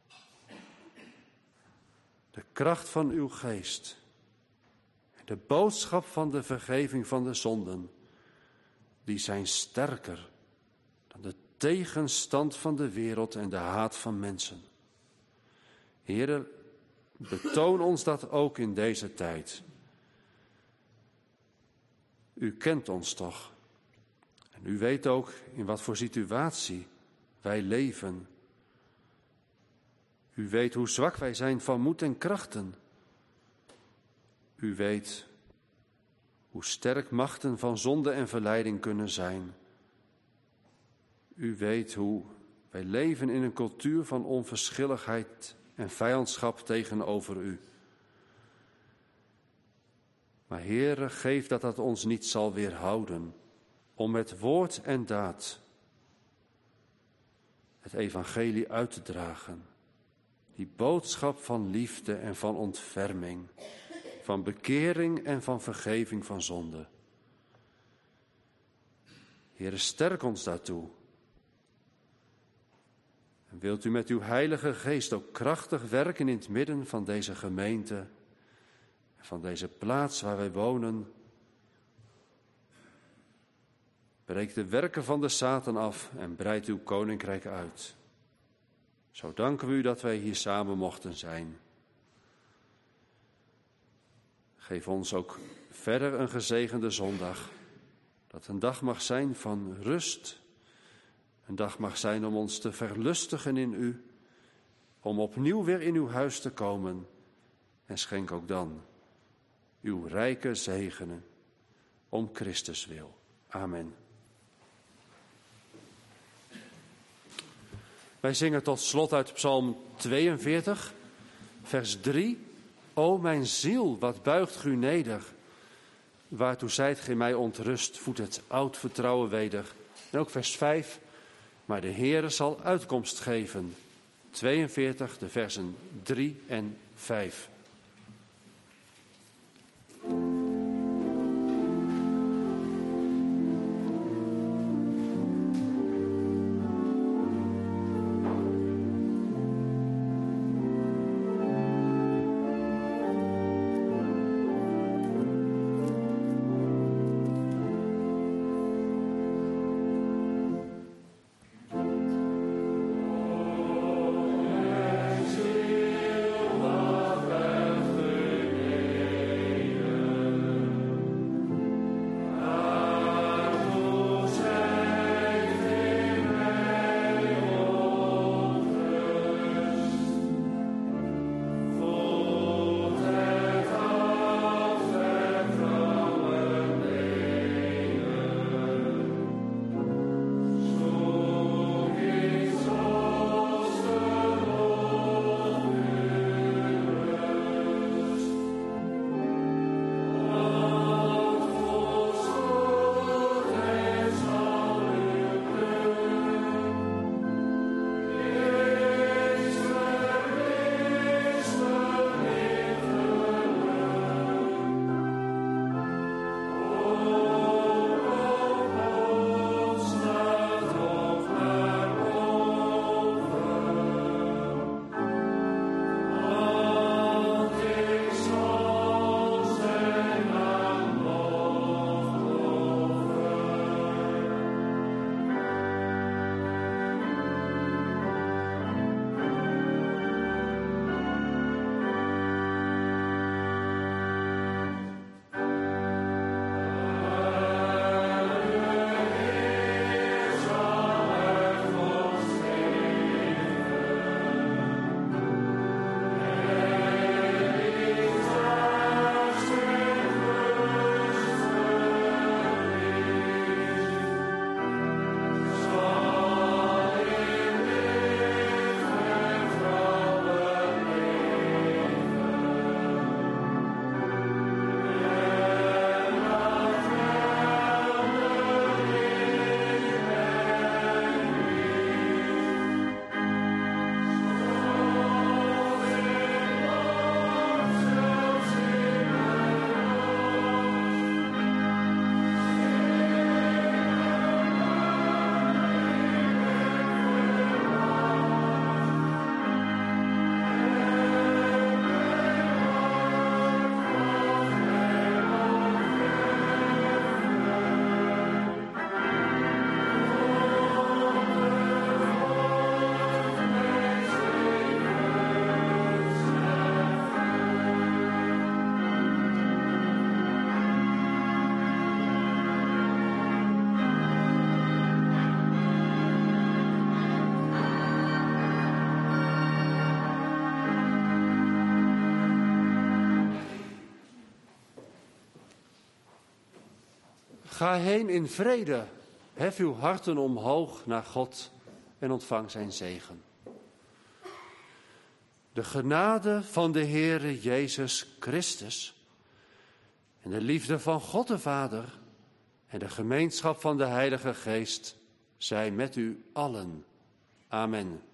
De kracht van uw geest, de boodschap van de vergeving van de zonden, die zijn sterker dan de tegenstand van de wereld en de haat van mensen. Heere, betoon ons dat ook in deze tijd. U kent ons toch? En u weet ook in wat voor situatie wij leven. U weet hoe zwak wij zijn van moed en krachten. U weet hoe sterk machten van zonde en verleiding kunnen zijn. U weet hoe wij leven in een cultuur van onverschilligheid en vijandschap tegenover u. Maar Heere, geef dat dat ons niet zal weerhouden om met woord en daad het evangelie uit te dragen. Die boodschap van liefde en van ontferming, van bekering en van vergeving van zonde. Heere, sterk ons daartoe. En wilt u met uw heilige geest ook krachtig werken in het midden van deze gemeente, van deze plaats waar wij wonen. Breek de werken van de Satan af en breid uw koninkrijk uit. Zo danken we u dat wij hier samen mochten zijn. Geef ons ook verder een gezegende zondag. Dat een dag mag zijn van rust. Een dag mag zijn om ons te verlustigen in u. Om opnieuw weer in uw huis te komen. En schenk ook dan uw rijke zegenen. Om Christus wil. Amen. Wij zingen tot slot uit Psalm tweeënveertig, vers drie. O mijn ziel, wat buigt u neder. Waartoe zijt gij mij ontrust, voedt het oud vertrouwen weder. En ook vers vijf. Maar de Heere zal uitkomst geven. tweeënveertig, de versen drie en vijf. Ga heen in vrede, hef uw harten omhoog naar God en ontvang zijn zegen. De genade van de Heere Jezus Christus en de liefde van God de Vader en de gemeenschap van de Heilige Geest zij met u allen. Amen.